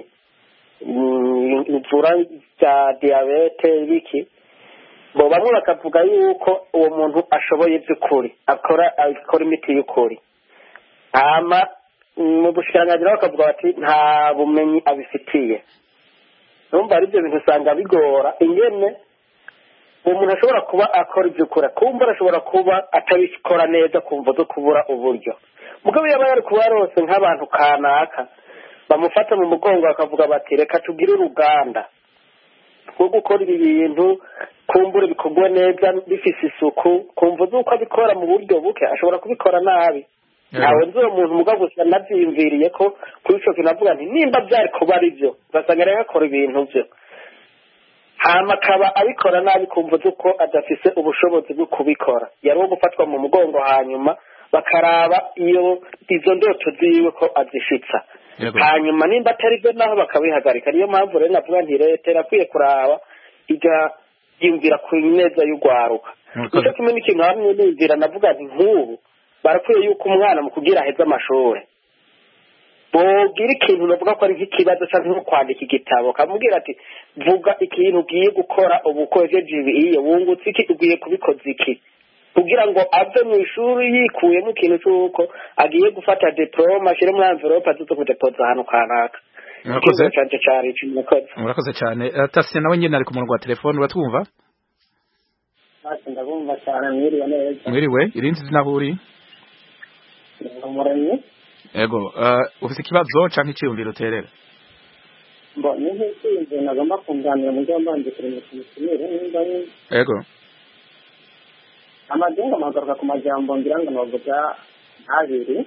ivura bya diabete biki bo bamwe bakavuga yuko uwo muntu ashoboye by'ukuri akora akora imiti y'ukuri ama mu bushikiranganji nabo bakavuga bati nta bumenyi abifitiye numva ari byo bintu usanga bigora ingene uwo muntu ashobora kuba akora iby'ukuri kumva arashobora kuba atabikora neza kumva zo kubura uburyo mugabo yaba yari kuba yarose nk'abantu kanaka bamufata mu mugongo bakavuga bati reka tugire uruganda rwo gukora ibi bintu kumbure bikorwa neza bifise isuku kumva zuko abikora mu buryo buke ashobora kubikora nabi ntawe nzi uwo muntu mugabo gusa navyiyumviriye ko kuri ico kintu avuga nti nimba vyari kuba ari vyo ugasanga rero akora ibintu vyo hama akaba abikora nabi kumva zuko adafise ubushobozi bwo kubikora yari uwo gufatwa mu mugongo hanyuma bakaraba iyo izo ndoto ziwe ko azishitsa hanyuma nimba atari byo naho bakabihagarika niyo mpamvu rero navuga nti leta irakwiye kuraba igayumvira ku neza y'urwaruka nico kimwe n'ikintu hamwe niyumvira navuga nti nk'ubu barakwiye yuko umwana mu kugira aheze amashuri bogira ikintu navuga ko ari nk'ikibazo cyangwa nko kwandika igitabo kamubwira ati vuga ikintu ugiye gukora ubu ukojeje ibiye wungutse iki ugiye kubikoza iki kugira ngo ave mu ishuri yikuyemo ikintu cy'uko agiye gufata diploma ashire muri envelope azuze kudepoza ahantu kanaka murakoze cyane cyane murakoze cyane Tasya nawe nyine ari ku murongo wa telefone uratwumva ndabumva cyane mwiriwe neza mwiriwe irindi zina huri umuremyi ego ufite ikibazo canke iciyumviro uterera mbo ni nk'iciyumviro nagomba kunganira mu byo mbanje kuri mutumire nimba ego amajengo amagaruka ku majambo ngira ngo navuga abiri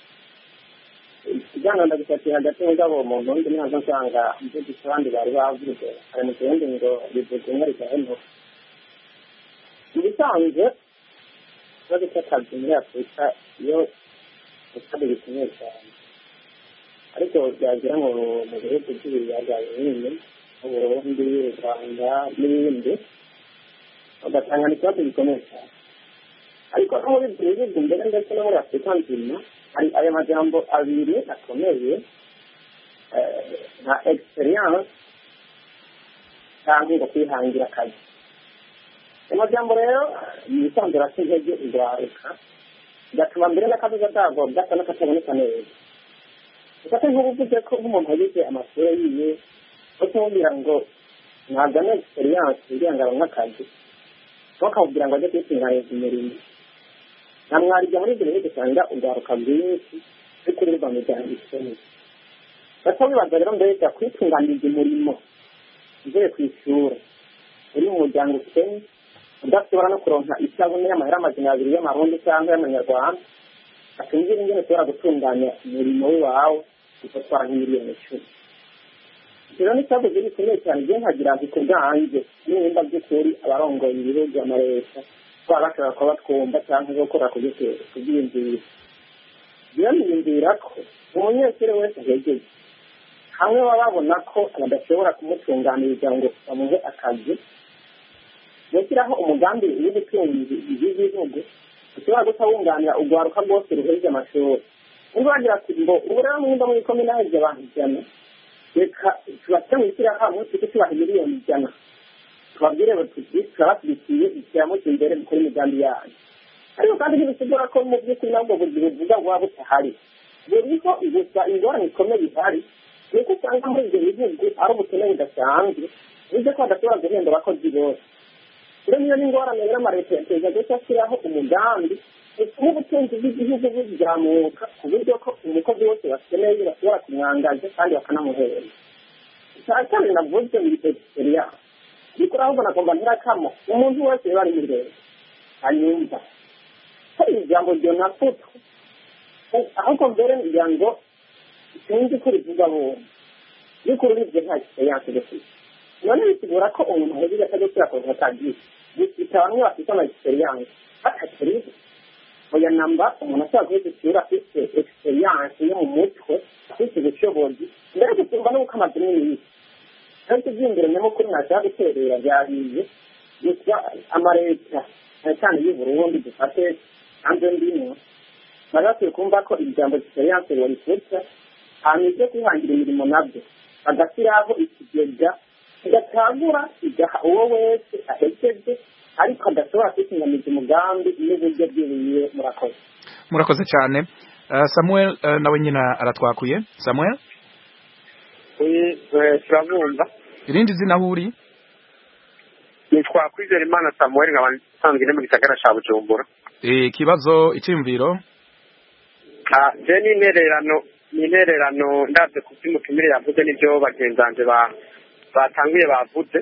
ijyana ndagusatiye hagati y'ingabo umuntu undi ntabwo nsanga mvuga abandi bari bavuze hari mu kindi ngo bivuze ngo rikaheno ibisanzwe ikibazo cy'akazi muri afurika iyo ukabiri bikomeye cyane ariko byagira ngo mu bihugu by'ibiyaga binini nk'uburundi u rwanda n'ibindi ugasanga ni ikibazo gikomeye cyane ariko no muri ibyo bihugu mbere ndetse no muri afurika nzima hari aya majambo abiri akomeye nka experience cyangwa ngo kwihangira akazi. Amajambo rero yisanzwe asa intege urwaruka bigatuma mbere n'akazuza kabo gasa n'akataboneka neza. Ufate nk'ubuvuze ko nk'umuntu yagize amashure yiwe bakamubwira ngo ntagane experience kugira ngo aronke akazi bakabwira ngo ajye kwitunganiriza imirimo. Na mwaribya muri ibyo bihugu usanga urwaruka rwinshi rukurirwa mu miryango ikennye. Batabibaza rero mbega kwitunganiriza umurimo uvuye ku ishuri uri mu muryango ukennye udashobora no kuronka isabune y'amahera amajana abiri y'amarundi cyangwa y'amanyarwanda atumvira ingene ushobora gutunganya umurimo wawe ugatwara nk'imiliyoni icumi. Rero ni ikibazo gikomeye cyane igihe nkagira nti ku bwanjye nimba by'ukuri abarongoye ibihugu amaleta kuba bashobora kuba batwumva cyangwa gukora kubyiyumvira. Biramwiyumvira ko umunyeshuri wese ahegeye hamwe baba babona ko badashobora kumutunganiriza ngo bamuhe akazi bashyiraho umugambi w'ubutunzi bw'igihugu ushobora gutawunganira urwaruka rwose ruhejeje amashuri. Niba bagira ati ngo ubu rero mwumva muri komine haje abantu ijana reka tubashyire mu ishyirahamwe tuke tubaha miliyoni ijana tubabwire tuti turabashyigikiye ishyirahamwe imbere dukora imigambi yanyu. Ariko kandi ntibisigura ko mu by'ukuri nabwo buri buvuga buba butahari buriho gusa ingorane ikomeye ihari nuko usanga muri ibyo bihugu ari ubukene budasanzwe bivuze ko badashobora guhemba abakozi bose. Rero niyo n'ingorane rero amaleta yateza gusa ashyiraho umugambi utuma ubutunzi bw'igihugu buzamuka ku buryo ko umukozi wose bakeneye bashobora kumwangaza kandi bakanamuhera. Icya kabiri navuze muri experience ariko ahubwo nagomba ntirakamo umuntu wese bari muri rero anyumva hari ijambo ryo nafutu ahubwo mbere ngira ngo sinzi ko rivuga bo yuko rubye nta experience dufite. None bisigura ko umuntu ahejeje akajya kurakoza akazi bita bamwe bafite ama experience bakakiri oya namba umuntu ashaka kwigisha afite experience yo mu mutwe afite ubushobozi mbere gutumva no gukamazina n'ibindi. Kandi by'imbere nyamo kuri nashaka guterera byabiye gusa amaleta cyane y'u Burundi dufate hanze ndimo bagatuye kumva ko ijambo experience wari kwita hanyuze kwihangira imirimo nabyo bagashyiraho ikigega kigatangura igaha uwo wese ahejeje ariko adashobora kwitunganiza umugambi n'uburyo bw'ibiye. Murakoze. Murakoze cyane. uh, Samuel uh, nawe nyina aratwakuye. Samuel turabumva. Irindi zina huri? Nitwa Kwizera Imana Samuel nkaba nsanzwe mu gisagara ca Bujumbura. Eh kibazo icyumviro? Ah je ni intererano ni intererano ndavye ku by'umutumire yavuze n'ibyo bagenzanje ba batanguye bavuze.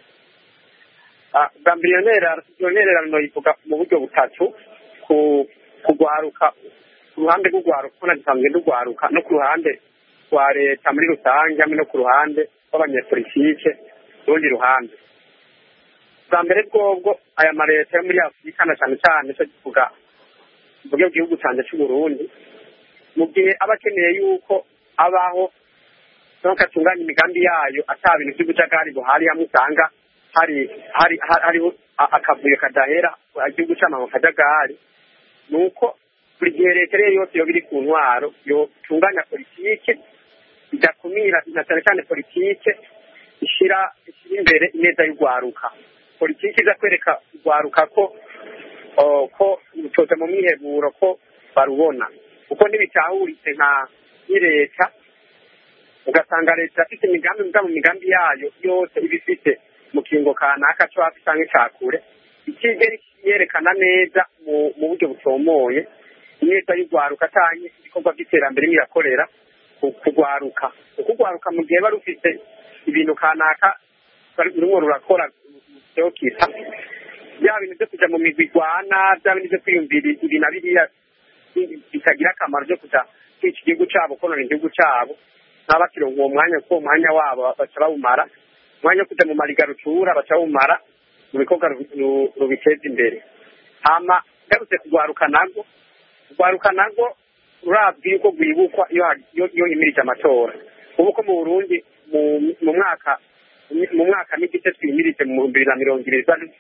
Ah gambirionera intererano yivuga mu buryo butatu ku kugwaruka ku ruhande rw'ugwaruka kuna gisanzwe n'ugwaruka no ku ruhande rwa leta muri rusange hamwe no ku ruhande rw'abanyepolitike n'urundi ruhande. Bwa mbere bwobwo aya mareta yo muri Afurika na cyane cyane cyo kuvuga mu gihugu cyanjye cy'u Burundi mu gihe abakeneye yuko abaho donc atunganya imigambi yayo ata bintu by'ubujagari buhari hamwe usanga hari hari hari akavuyo kadahera igihugu cy'amahanga kajagari nuko buri gihe leta yose yo biri ku ntwaro yo tunganya politike idakumira na cyane cyane politike ishira ishira imbere ineza y'ugwaruka. Politiki za kwereka ugwaruka ko ko utoza mu mwiheburo ko barubona uko nibitahuritse nka leta ugasanga leta afite imigambi mu migambi yayo yose ibifite mu kingo kanaka cyo hafi cyangwa cyakure ikigeri yerekana neza mu buryo butomoye neza y'ugwaruka cyane ibikorwa by'iterambere mirakorera kugwaruka kugwaruka mu gihe barufite ibintu kanaka barimo rurakora cyo kita bya bintu byo kuja mu migwigwana bya bintu byo kwiyumvira ibintu biriya bitagira akamaro byo kuja kw'iki gihugu cyabo konona igihugu cyabo n'abakiro uwo mwanya ko mwanya wabo baca bawumara mwanya kuja mu marigarutura baca bawumara mu bikorwa rubiteza imbere. Hama garutse kugwaruka nago kugwaruka nago urabwiye uko gwibukwa iyo iyo imirije amatora ubu ko mu Burundi mu mwaka mu mwaka n'igice twimirije mu bibiri na mirongo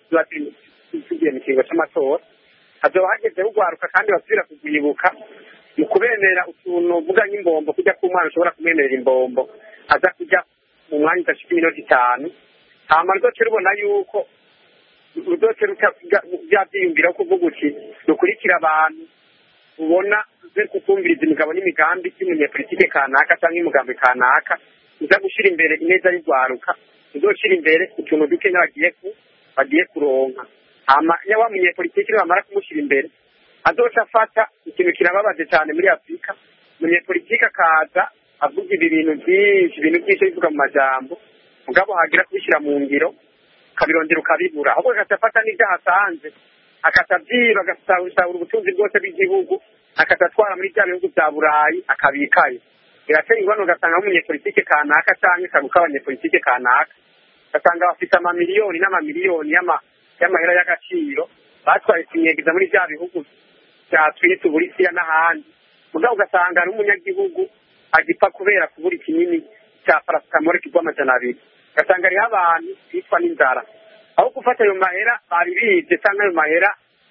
irindwi tugiye mu kingo cy'amatora hazoba hageze ugwaruka kandi basubira kugwibuka mu kubemerera utuntu uvuga nk'imbombo kujya ku mwana ushobora kumwemerera imbombo aza kujya mu mwanya udashika iminota itanu hama ruzoce rubona yuko ruzoce bya byiyumvira ko uvuga uti dukurikira abantu ubona uze kukumviriza imigabo n'imigambi y'umunyepolitike kanaka cyangwa y'umugambi kanaka uza gushyira imbere ineza y'urwaruka uzoshyira imbere utuntu duke bagiye ku bagiye kuronka hama iyo wa munyepolitike bamara kumushyira imbere azoca afata ikintu kirababaje cyane muri afurika umunyepolitike akaza avuga ibi bintu byinshi ibintu byinshi bivuga mu majambo mugabo hagira kubishyira mu ngiro ukabirondera ukabibura ahubwo agafata n'ibyo ahasanze akatabyiba agasahura ubutunzi bwose bw'igihugu akatatwara muri bya bihugu bya burayi akabikayo biratera ingorane ugasanga nk'umunyepolitike kanaka cyangwa akaguka abanyepolitike kanaka ugasanga bafite amamiliyoni n'amamiliyoni y'amahera y'agaciro batwaye kunyegeza muri bya bihugu bya twita uburusiya n'ahandi mugabo ugasanga ari umunyagihugu agipfa kubera kubura ikinini cya paracetamol kigwa amajana abiri ugasanga hariho abantu bitwa n'inzara aho gufata ayo mahera bari bibye cyangwa ayo mahera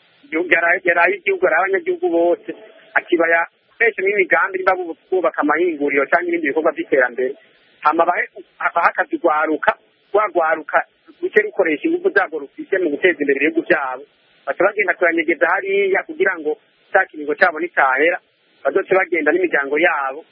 yaraye igihugu yaraye abanyagihugu bose akibaya benshi n'imigambi niba bubaka amahinguriro cyangwa ibindi bikorwa by'iterambere hama baha akazi rwaruka rwagwaruka ruke rukoresha ingufu zarwo rufise mu guteza imbere ibihugu byabo baca bagenda kuranyegeza hariya kugira ngo cya kiringo cyabo nitahera bazoce bagenda n'imiryango yabo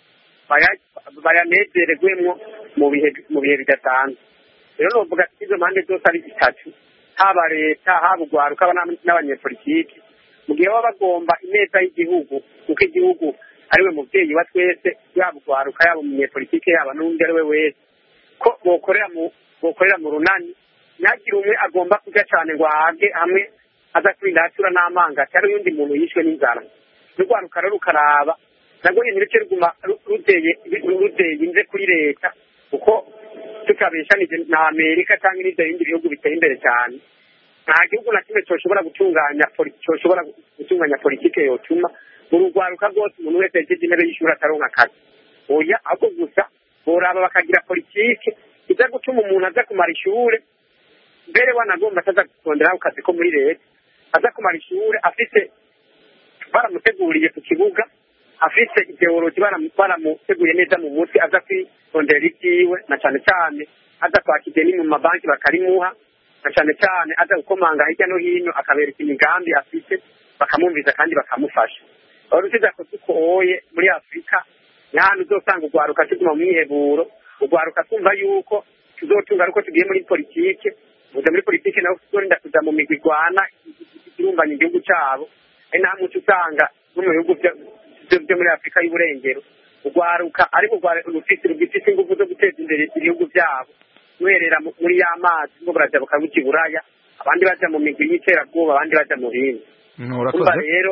bayanezererwemwo mu bihe mu bihe bidasanzwe rero novuga ati izo mpande zose ari zitatu haba leta haba urwaruka n'abanyepolitiki mu gihe baba bagomba ineza y'igihugu kuko igihugu ariwe muvyeyi wa twese yaba urwaruka yaba umunyepolitike yaba n'undi ari we wese ko bokorera mu bokorera mu runani ntihagire umwe agomba kurya cyane ngo ahage hamwe aza kurinda hatura n'amanga cyangwa uyundi muntu yishwe n'inzara n'urwaruka rero rukaraba nabwo nyine ruce ruguma ruteye ruteye inze kuri leta kuko tukabeshanije na Amerika cyangwa n'ibyo bindi bihugu biteye imbere cyane nta gihugu na kimwe cyoshobora gutunganya cyoshobora gutunganya politike yotuma mu rugwaruka rwose umuntu wese yagize intebe y'ishuri ataronka akazi oya ahubwo gusa boraba bakagira politike iza gutuma umuntu aza kumara ishure mbere wanagomba ataza kukondera akazi ko muri leta aza kumara ishure afite baramuteguriye ku kibuga afite ideologi baramuteguye neza mu mutwe aza kwirondera ibyiwe na cyane cyane aza kwakira ni mu mabanki bakarimuha na cyane cyane aza gukomanga hirya no hino akabereka imigambi afite bakamumviza kandi bakamufasha aho rusiza ko tukoye muri Afurika n'ahantu uzosanga urwaruka tuguma mu mwiheburo urwaruka twumva yuko tuzotunga ariko tugiye muri politike muze muri politike nawe tuzorinda kuza mu migwi igwana irumbanya igihugu cyabo ari nta muco usanga no mu bihugu byo muri Afurika y'uburengero urwaruka ariko rufite rufite ingufu zo guteza imbere ibihugu byabo guherera muri ya mazi ngo baraja bukabuki buraya abandi baja mu migwi y'iterabwoba abandi baja mu bindi urakoze rero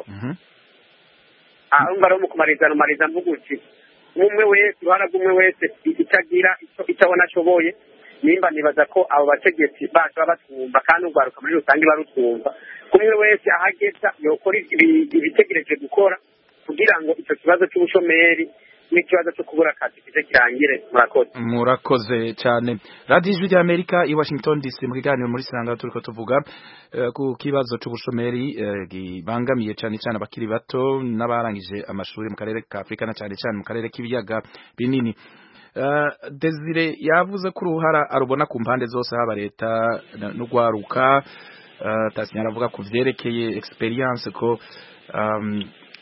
ahumva rero mu kumariza rumariza mvuguti umwe wese uruhara rw'umwe wese itagira icyo abona ashoboye nimba nibaza ko abo bategetsi bacu baba batwumva kandi urwaruka muri rusange barutwumva umwe wese ahageza yokora ibitegereje gukora kugira ngo icyo kibazo cy'ubushomeri n'ikibazo cyo kubura akazi kize kirangire murakoze murakoze cyane radiyo ijwi rya Amerika i Washington D C mu kiganiro muri Sangano turiko tuvuga uh, ku kibazo cy'ubushomeri uh, gibangamiye cyane cyane abakiri bato n'abarangije amashuri mu karere ka Afrika na cyane cyane mu karere k'ibiyaga binini uh, Desire yavuze ko uruhara arubona ku mpande zose haba leta n'ugwaruka uh, Tasinya aravuga ku vyerekeye experience ko um,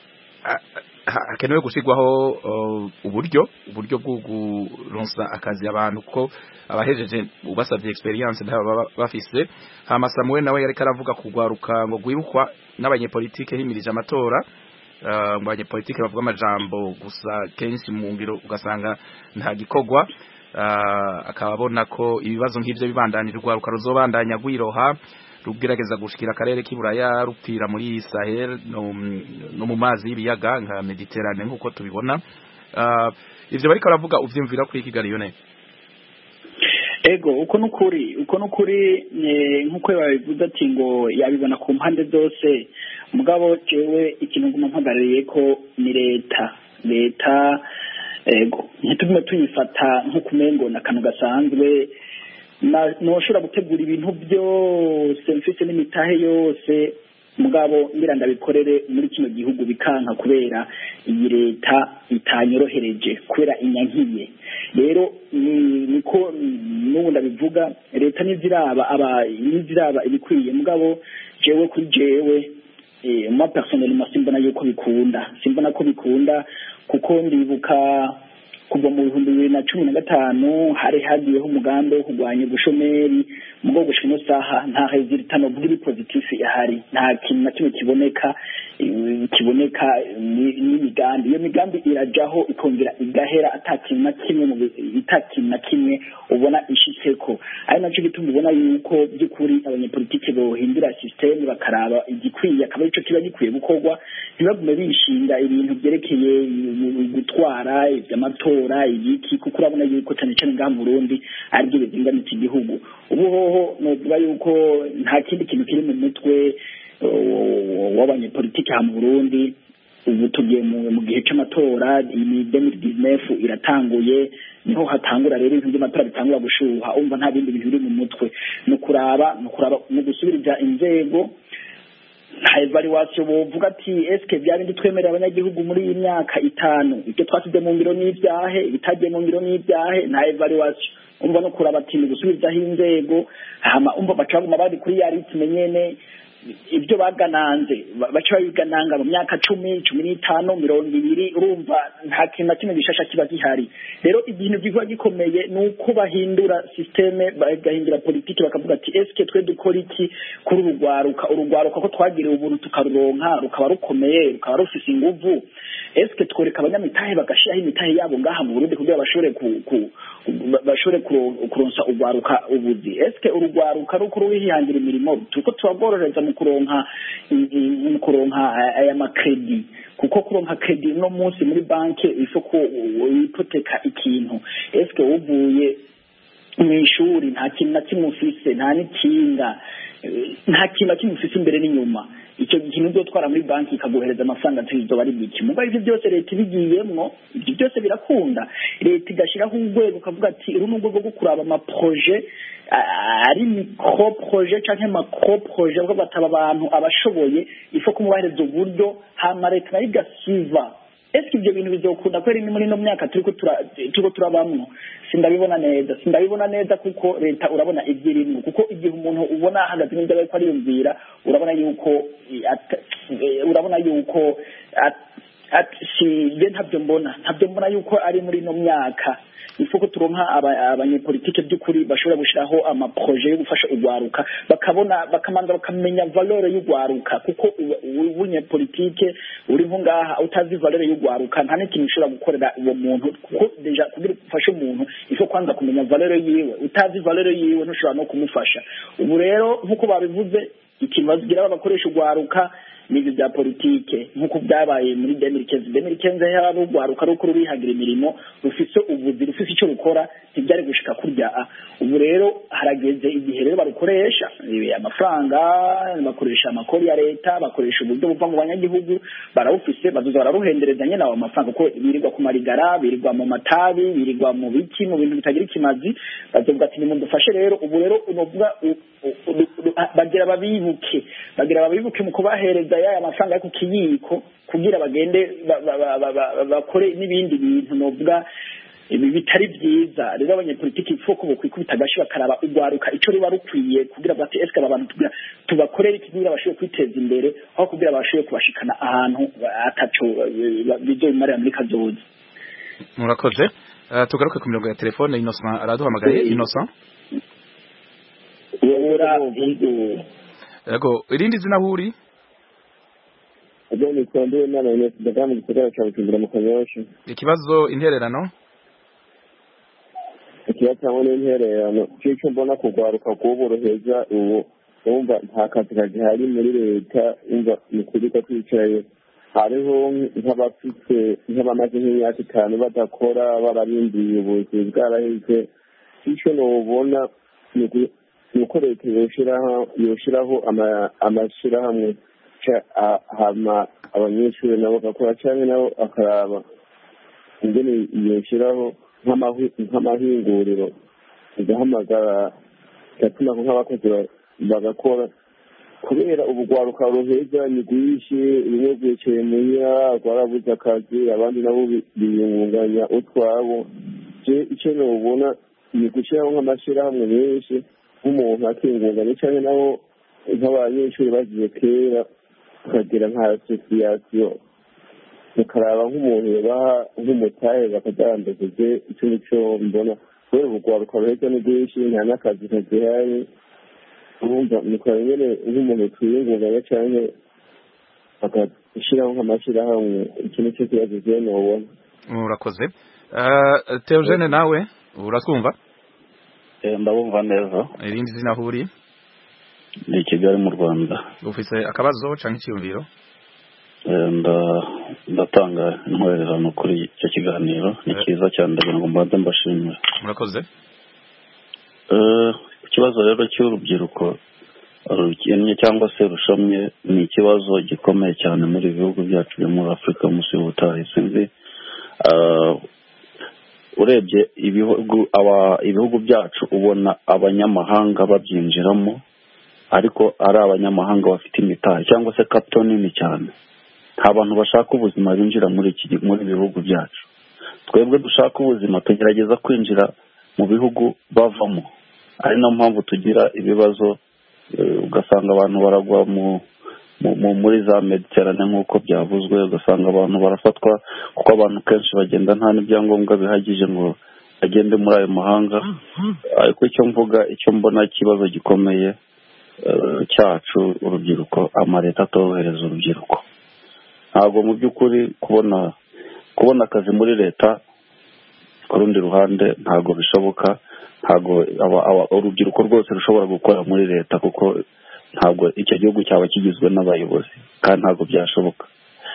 hakenewe gushigwaho uh, uburyo uburyo bwo kuronsa akazi abantu ko abahejeje ubasavye experience baba bafise hama Samuel nawe yari karavuga kugwaruka ngo gwirukwa n'abanyepolitike himirije amatora uh, ngo abanyepolitike bavuga amajambo gusa kenshi mu ngiro ugasanga nta gikogwa uh, akababona ko ibibazo nk'ivyo bibandanira urwaruka ruzobandanya gwiroha rugerageza gushikira akarere k'iburaya rupfira muri Sahel no, no mu mazi y'ibiyaga nka Mediterane nkuko tubibona uh, ivyo bariko baravuga uvyimvira kuri Kigali yone ego uko nukuri uko nukuri nkuko babivuze ati ngo yabibona ku mpande zose mugabo jewe ikintu nguma mpagarariye ko ni leta leta ego ntitume tuyifata nk'ukumengo na kanu gasanzwe noshobora gutegura ibintu byose mfite n'imitahe yose mugabo ngira ndabikorere muri kino gihugu bikanka kubera iyi leta itanyorohereje kubera inyankiye rero niko n'ubu ndabivuga leta niziraba aba niziraba ibikwiye mugabo jewe kuri jewe eh ma personnellement simbona yuko bikunda simbona ko bikunda kuko ndibuka kuva mu bihumbi bibiri na cumi na gatanu hari hagiyeho umugambi wo kurwanya ubushomeri mugo gushino saha nta resultat no bwiri positif yahari nta kintu na kimwe kiboneka kiboneka n'imigambi iyo migambi irajaho ikongera igahera atakintu na kimwe mu itakintu na kimwe ubona ishitseko ari naco gituma ubona yuko by'ukuri abanyepolitike bohindura system bakaraba igikwiye akaba ico kiba gikwiye gukorwa ntibagume bishinga ibintu byerekeye gutwara ivy'amatora ibiki kuko urabona yuko cyane cyane ngaha mu Burundi ari byo bizingamye iki gihugu ubu hoho novuga yuko nta kindi kintu kiri mu mutwe w'abanyepolitike ha mu Burundi ubu tugiye mu gihe c'amatora iyi deux mille dix-neuf iratanguye niho hatangura rero ibintu by'amatora bitangura gushuha umva nta bindi bintu biri mu mutwe no kuraba no kuraba no gusubiriza inzego nta evaluation bovuga ati eske byari nditwemerera abanyagihugu muri iyi myaka itanu ibyo twasize mu ngiro n'ibyahe bitagiye mu ngiro n'ibyahe nta evaluation umva no kuraba ati gusubirizaho inzego hama umva bacaguma bari kuri ya ritme nyene ibyo bagananze baca bigananga mu myaka cumi cumi n'itanu mirongo ibiri urumva nta kintu na kimwe gishasha kiba gihari rero ibintu bivuga gikomeye nuko bahindura systeme bagahindura politiki bakavuga ati eske twe dukora iki kuri urugwaruka urugwaruka ko twagiriye ubuntu tukaruronka rukaba rukomeye rukaba rufise inguvu eske tworeka abanyamitahe bagashiraho imitahe yabo ngaha mu Burundi kugira bashobore ku bashobore kuronsa urwaruka ubuzi eske urugwaruka ruko ruhihangira imirimo tuko tubagororeza mu kuronka mu kuronka aya makredi kuko kuronka kredi no munsi muri banke ifoko ipoteka ikintu eske uvuye mwishuri nta kintu na kimwe ufise nta n'ikinga nta kintu na kimwe ufise imbere n'inyuma icyo kintu uzotwara muri banki ikaguhereza amafaranga tuzo bari biki muga ivyo byose leta ibigiyemwo ivyo byose birakunda leta igashiraho urwego ukavuga ati uru n'urwego rwo kuraba ama projet ari micro projet canke macro projet bwo bataba abantu abashoboye ifo kumubahereza uburyo hama leta nayo igasiva eske ibyo bintu bizokunda kweri ni muri no myaka turiko turiko turabamwo sindabibona neza sindabibona neza kuko leta urabona ibyirimwe kuko igihe umuntu ubona hagaze n'ibyo ariko ariyumvira urabona yuko urabona yuko si je ntabyo mbona ntabyo mbona yuko ari muri no myaka ifuko turonka abanyepolitike by'ukuri bashobora gushiraho ama projet yo gufasha urwaruka bakabona bakamanza bakamenya valeur y'urwaruka kuko ubunyepolitike uri nko ngaha utazi valeur y'urwaruka nta n'ikintu ushobora gukorera uwo muntu kuko deja kugira ufashe umuntu ifo kwanza kumenya valeur yiwe utazi valeur yiwe ntushobora no kumufasha ubu rero nkuko babivuze ikintu bazigira bakoresha urwaruka n'ibyo bya politike nkuko byabaye muri deux mille quinze deux mille quinze yaba urwaruka ruko rubihagira imirimo rufise ubuzi rufise icyo rukora ntibyari gushika kurya ubu rero harageze igihe rero barukoresha amafaranga bakoresha amakori ya leta bakoresha uburyo buva mu banyagihugu barawufise bazuza bararuhendereza nyene abo mafaranga kuko birirwa ku marigara birirwa mu matabi birirwa mu biki mu bintu bitagira ikimazi bazovuga ati nimudufashe rero ubu rero unovuga bagira babibuke bagira babibuke mu kubahereza ya amafaranga yo ku kiyiko kugira bagende bakore n'ibindi bintu novuga ibi bitari byiza rero abanyepolitiki ifoko bo kwikubita agashi bakaraba urwaruka ico ruba rukwiye kugira bati eske abantu tugira tubakorera ikigira bashobore kwiteza imbere aho kugira bashobore kubashikana ahantu ataco bizomarira muri kazoza murakoze uh, tugaruke ku mirongo ya telefone Innocent araduhamagaye Innocent yora yego irindi zina huri Adoni kwambiwe nana ine ndagamu gitagara cha Bujumbura mu Kanyosha ikibazo intererano ikibazo intererano cyo mbona kugwaruka kuboroheza ubu umva nta kazi gahari muri leta umva mukurika kwicaye hariho nk'abafite nk'abamaze nk'imyaka itanu badakora barabindiye ubuzi bwaraheze icyo nobona nuko leta yoshiraho yoshiraho amashirahamwe hama abanyeshuri nabo bakora cyane nabo akaraba ingene yoshiraho nk'amahinguriro igahamagara gatuma nk'abakozi bagakora kubera ubugwaruka ruheza ni rwinshi bimwe bwicaye muhira rwarabuze akazi abandi nabo biyungunganya utwabo je icyo nobona ni gushyiraho nk'amashyirahamwe menshi nk'umuntu akingunganya cyangwa nabo nk'abanyeshuri bagiye kera bakagira nka asosiyasiyo mukaraba nk'umuntu yabaha nk'umutahe bakadandaguze icyo nicyo mbona kubera ubugwaruka ruheza ni rwinshi nta n'akazi kagihari urumva mukora nyene nk'umuntu twiyungunganya cyane agashyiraho nk'amashyirahamwe iki nicyo kibazo je nobona. Urakoze. Uh, Theogene nawe uratwumva? Eh, ndabumva neza. Irindi zina huri? Ni Kigali mu Rwanda. Ufise akabazo canke icyumviro? Eh, nda ndatanga intwererano kuri icyo kiganiro ni cyiza cyane ndagira ngo mbanze mbashimire. Murakoze. Eh, ikibazo rero cy'urubyiruko rukennye cyangwa se rushamye ni ikibazo gikomeye cyane muri bihugu byacu byo muri Afurika munsi y'ubutayu. Sinzi uh, urebye ibihugu aba ibihugu byacu ubona abanyamahanga babyinjiramo ariko ari abanyamahanga bafite imitahe cyangwa se capital nini cyane. Nta bantu bashaka ubuzima binjira muri iki muri bihugu byacu. Twebwe dushaka ubuzima tugerageza kwinjira mu bihugu bavamo, ari no mpamvu tugira ibibazo ugasanga abantu baragwa mu muri za Mediterane nk'uko byavuzwe, ugasanga abantu barafatwa kuko abantu kenshi bagenda nta n'ibyangombwa bihagije ngo bagende muri ayo mahanga. Ariko icyo mvuga icyo mbona ikibazo gikomeye cyacu urubyiruko, amaleta atohereza urubyiruko. Ntabwo mu by'ukuri kubona kubona akazi muri leta ku rundi ruhande ntabwo bishoboka, ntabwo urubyiruko rwose rushobora gukora muri leta kuko ntabwo icyo gihugu cyaba kigizwe n'abayobozi kandi ntabwo byashoboka.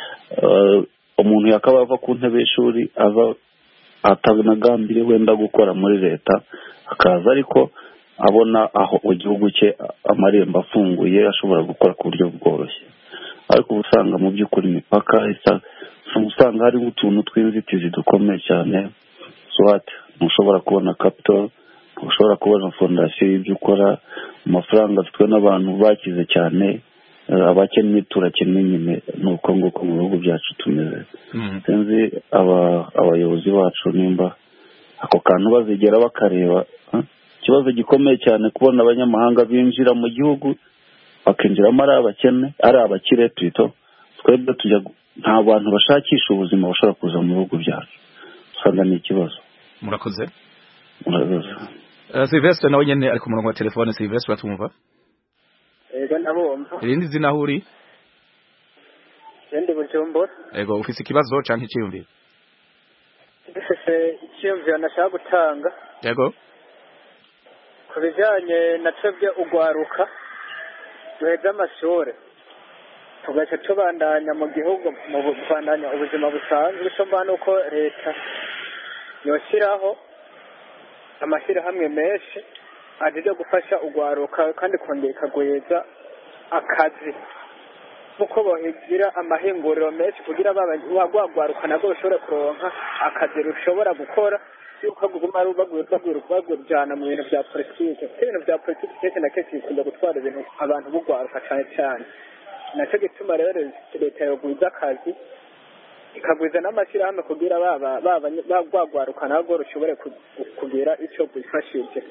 Umuntu yakaba ava ku ntebe y'ishuri ava atanagambiriye wenda gukora muri leta akaza ariko abona aho igihugu cye amarembo afunguye ashobora gukora ku buryo bworoshye. Ariko usanga mu by'ukuri imipaka usanga hari utuntu tw'inzitizi dukomeye cyane. Swat ntushobora kubona capital, ntushobora kubona fondasiyo y'ibyo ukora, amafaranga afitwe n'abantu bakize cyane, abakennye turakennye nyine nuko nguko mu bihugu byacu tumeze. Sinzi abayobozi bacu nimba ako kantu bazigera bakareba. Ikibazo gikomeye cyane kubona abanyamahanga binjira mu gihugu bakinjiramo ari abakene ari abakire twito twebwe tujya nta bantu bashakisha ubuzima bashobora kuza mu bihugu byacu. Usanga ni ikibazo. Murakoze. Murakoze. Uh, Sylvestre nawe nyene ari ku murongo wa telefone. Sylvestre batumva? Ego ndabumva. Irindi zina huri? Yende Bujumbura. Ego ufise ikibazo canke icyumviro? Ufise icyumviro nashaka gutanga. Yego. Ku bijyanye na twebwe ugwaruka duheza amashuri tugaca tubandanya mu gihugu mu kubandanya ubuzima busanzwe. Icyo mbona uko leta yoshyiraho amashyirahamwe menshi aje gufasha ugwaruka kandi kongera ikagweza akazi kuko bahigira amahinguriro menshi kugira bagwaruka nabwo bashobora kuronka akazi rushobora gukora yuko guguma bagurujyana mu bintu bya politiki. Ibintu bya politiki kenshi na kenshi bikunda gutwara ibintu abantu bugwaruka cyane cyane. Nacyo gituma rero leta yogwiza akazi ikagwiza n'amashyirahamwe kugira bagwaruka nabwo rushobore kugira icyo bifashije.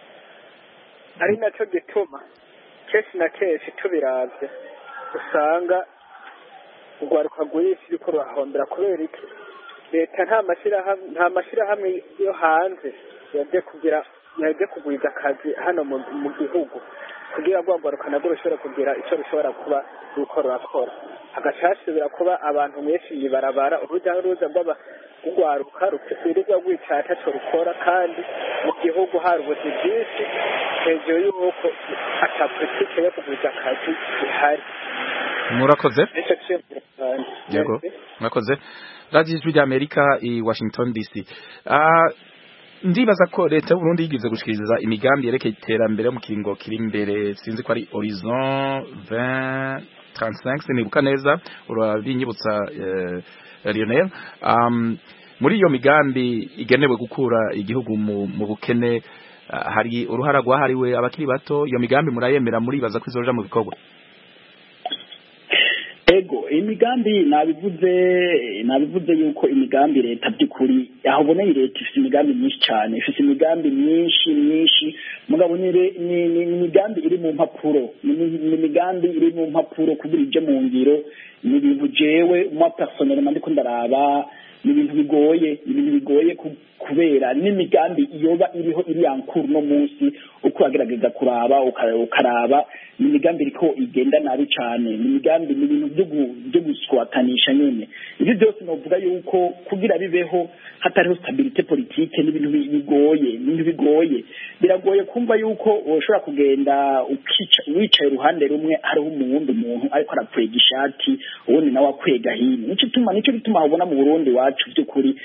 Ari nacyo gituma kenshi na kenshi tubiravye usanga ugwaruka rwinshi riko rurahombera kubera iki leta nta mashyirahamwe nta mashyirahamwe yo hanze yaje kugira yaje kugwiza akazi hano mu gihugu kugira gwagwaruka nabwo rushobora kugira icyo rushobora kuba ruko rurakora. Agashashibira kuba abantu mwinshi yibarabara urujya n'uruza rw'abagwaruka rukirirwa rwicata cyo rukora kandi mu gihugu hari ubuzi bwinshi hejuru y'uko ata politike yo kugwiza akazi ihari. Murakoze. Yego. Murakoze. Radio Ijwi ry'Amerika i Washington D C. Ah ndibaza ko leta y'u Burundi yigize gushikiriza imigambi yerekeye iterambere mu kiringo kiri imbere, sinzi ko ari Horizon vingt trente-cinq nibuka neza urabinyibutsa uh, Lionel. Um, muri iyo migambi igenewe gukura igihugu mu, mu bukene uh, hari uruhara rwahariwe abakiri bato. Iyo migambi murayemera muribaza ko izoja mu bikorwa? imigambi nabivuze nabivuze yuko imigambi leta by'ukuri aho uboneye leta ifite imigambi myinshi cyane ifite imigambi myinshi myinshi mugabo ni ni imigambi iri mu mpapuro ni imigambi iri mu mpapuro kugira ije mu ngiro ni ibintu jewe moi personnellement ndiko ndaraba ni ibintu bigoye ibintu bigoye kubera n'imigambi yoba iriho iri yankuru no munsi uko agerageza kuraba ukaraba ni imigambi iriko igenda nabi cyane ni imigambi ni ibintu byo guswatanisha nyene ibi byose novuga yuko kugira bibeho hatariho stabilité politique ni ibintu bigoye ni ibintu bigoye biragoye kumva yuko ushobora kugenda ukica wicaye uruhande rumwe hariho umuwundi umuntu ariko arakwega ishati ubundi nawe akwega hino nico tuma nico bituma ubona mu Burundi wacu by'ukuri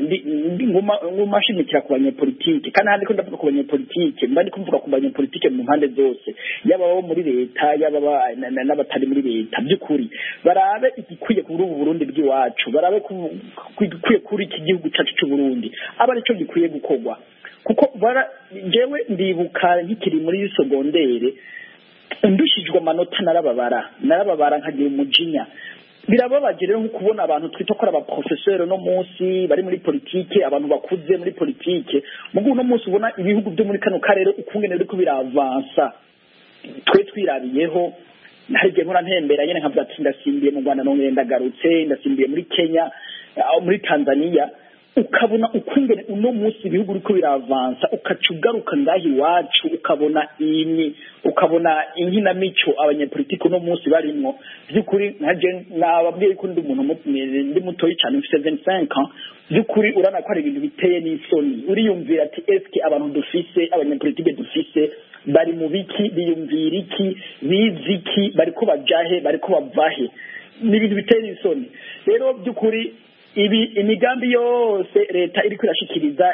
nguma nguma shimikira ku banyepolitike kandi handi ko ndavuga ku banyepolitike mba ndi kuvuga ku banyepolitike mu mpande zose yaba abo muri leta yaba n'abatari muri leta by'ukuri barabe igikwiye kuri ubu Burundi bw'iwacu barabe kwiye kuri iki gihugu cyacu cy'u Burundi aba arico gikwiye gukorwa kuko bara jewe ndibuka nkikiri muri segondere ndushijwe amanota narababara narababara nkagira umujinya birababaje rero nko kubona abantu twita ko aba professeur no munsi bari muri politike abantu bakuze muri politike mugu no munsi ubona ibihugu byo muri kano karere ukungene biriko biravansa twe twirabiyeho nahije nkora ntembera nyene nkavuga ati ndasimbiye mu Rwanda none ndagarutse ndasimbiye muri Kenya muri Tanzania ukabona ukungene uno munsi ibihugu biriko biravansa ukacugaruka ngahi wacu ukabona imyi ukabona inkina mico abanyepolitike uno munsi barimwo byukuri nkaje nababwiye ko ndi umuntu ndi mutoyi cyane mfite vingt-cinq ans byukuri urana ko ari ibintu biteye n'isoni uriyumvira ati eske abantu dufise abanyepolitike dufise bari mu biki biyumvira iki biziki bariko bajahe bariko bavahe ni ibintu biteye n'isoni rero byukuri ibi imigambi yose leta iri kwirashikiriza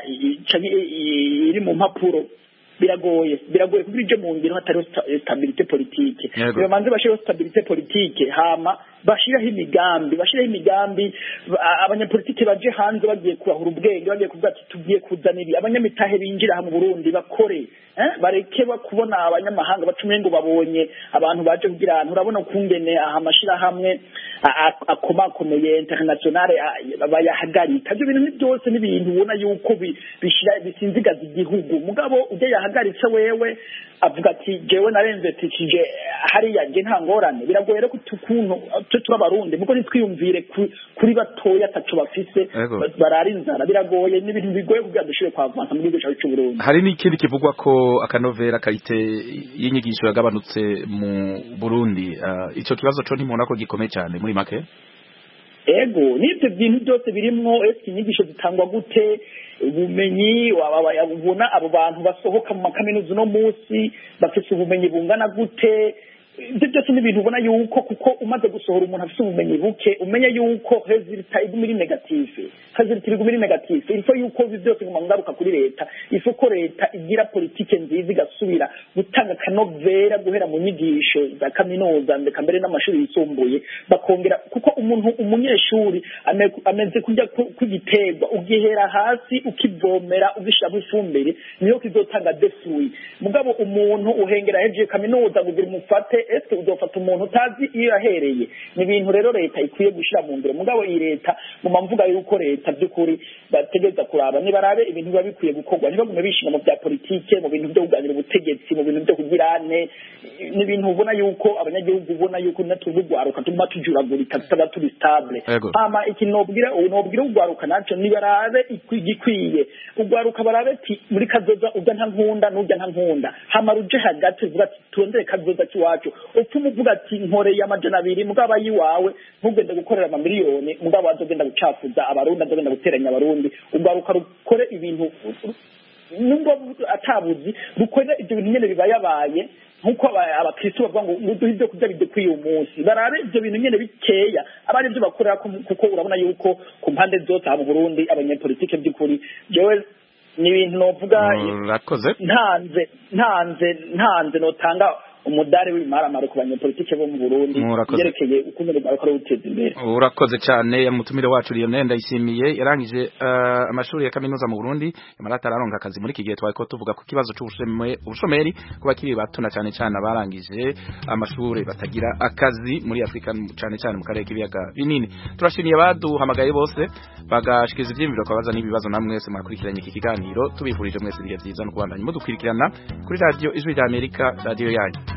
iri mu mpapuro biragoye biragoye kugira ije mu ngiro hatari stabilité politique iyo manze bashira stabilité politique hama bashiraho imigambi bashiraho imigambi abanyapolitike baje hanze bagiye kurahura ubwenge bagiye kuvuga ati tugiye kuzanira abanyamitahe binjira ha mu Burundi bakore eh bareke bakubona abanyamahanga bacumenye ngo babonye abantu baje kugira ahantu urabona kungene aha mashira hamwe akomakomeye international bayahagarika ibyo bintu byose n'ibintu ubona yuko bishira bisinzigaza igihugu mugabo uje yahagaritse wewe avuga ati jewe narenzetishije hariya je nta ngorane biragoye rero kutukuntu turabarundi muko nitwiyumvire kuri batoya taco bafise barari inzara biragoye n'ibintu bigoye kugira dushire kwa avansa mu gihugu cyacu cy'u Burundi hari n'ikindi kivugwa ko akanovera karite y'inyigisho yagabanutse mu Burundi ico kibazo co ntimubona ko gikomeye cyane muri make ego nibyo bintu byose birimwo eski inyigisho zitangwa gute ubumenyi wababona abo bantu basohoka mu makaminuza no munsi bafite ubumenyi bungana gute ibyo byose n'ibintu ubona yuko kuko umaze gusohora umuntu afite ubumenyi buke umenya yuko resultat iri muri negative resultat iri muri negative ifo yuko byose ngoma ngaruka kuri leta ifo ko leta igira politike nziza igasubira gutanga kanovera guhera mu nyigisho za kaminuza ndeka mbere n'amashuri yisumbuye bakongera kuko umuntu umunyeshuri ameze kujya kwigiterwa ugihera hasi ukivomera ugishira ifumbire niyo kizotanga defui mugabo umuntu uhengera heje kaminuza kugira umufate eske uzofata umuntu utazi iyo yahereye ni ibintu rero leta ikwiye gushira mu ndero mugabo iyi leta mu mamvuga yuko leta by'ukuri bategeza kuraba ni barabe ibintu biba bikwiye gukorwa niba gume bishinga mu bya politike mu bintu byo kuganira ubutegetsi mu bintu byo kugirane ni ibintu ubona yuko abanyagihugu ubona yuko natubugwaruka tuma tujuragurika tutaba turi stable ama ikinobwira unobwira ugwaruka naco ni barabe ikwiye ugwaruka barabe ati muri kazoza ujya nta nkunda n'ujya nta nkunda hama ruje hagati uvuga ati tuondere kazoza kiwacu upfumu uvuga ati nkoreye amajana abiri mugabo ayiwawe ntugende gukorera ama miliyoni mugabo azogenda gucafuza abarundi azogenda guteranya abarundi ugwaruka rukore ibintu nubwo atabuzi rukore ibyo bintu nyene bibayabaye nkuko abakristo bavuga ngo muduhe ibyo kurya bidukwiye umunsi barabe ibyo bintu nyene bikeya abari byo bakorera kuko urabona yuko ku mpande zose mu Burundi abanyepolitike by'ukuri jewe ni ibintu novuga ntanze ntanze ntanze notanga umudari w'imaramare ku banyepolitike bo mu Burundi yerekeye ukuntu bariko ruteza imbere. Urakoze cyane mutumire wacu Lionel Ndayishimiye yarangije uh, amashuri ya kaminuza mu Burundi yamarata araronka akazi muri kigihe twako tuvuga ku kibazo c'ubushomeri kuba kiri batuna cyane cyane abarangije amashuri batagira akazi muri Afrika cyane cyane mu karere k'ibiyaga binini. Turashimiye baduhamagaye bose bagashikiza ivyimviro kwabaza n'ibibazo namwe mwese mwakurikiranye iki kiganiro tubifurije mwese ibihe byiza no kubandanya mudukwirikirana kuri radio Ijwi rya Amerika radio yanyu.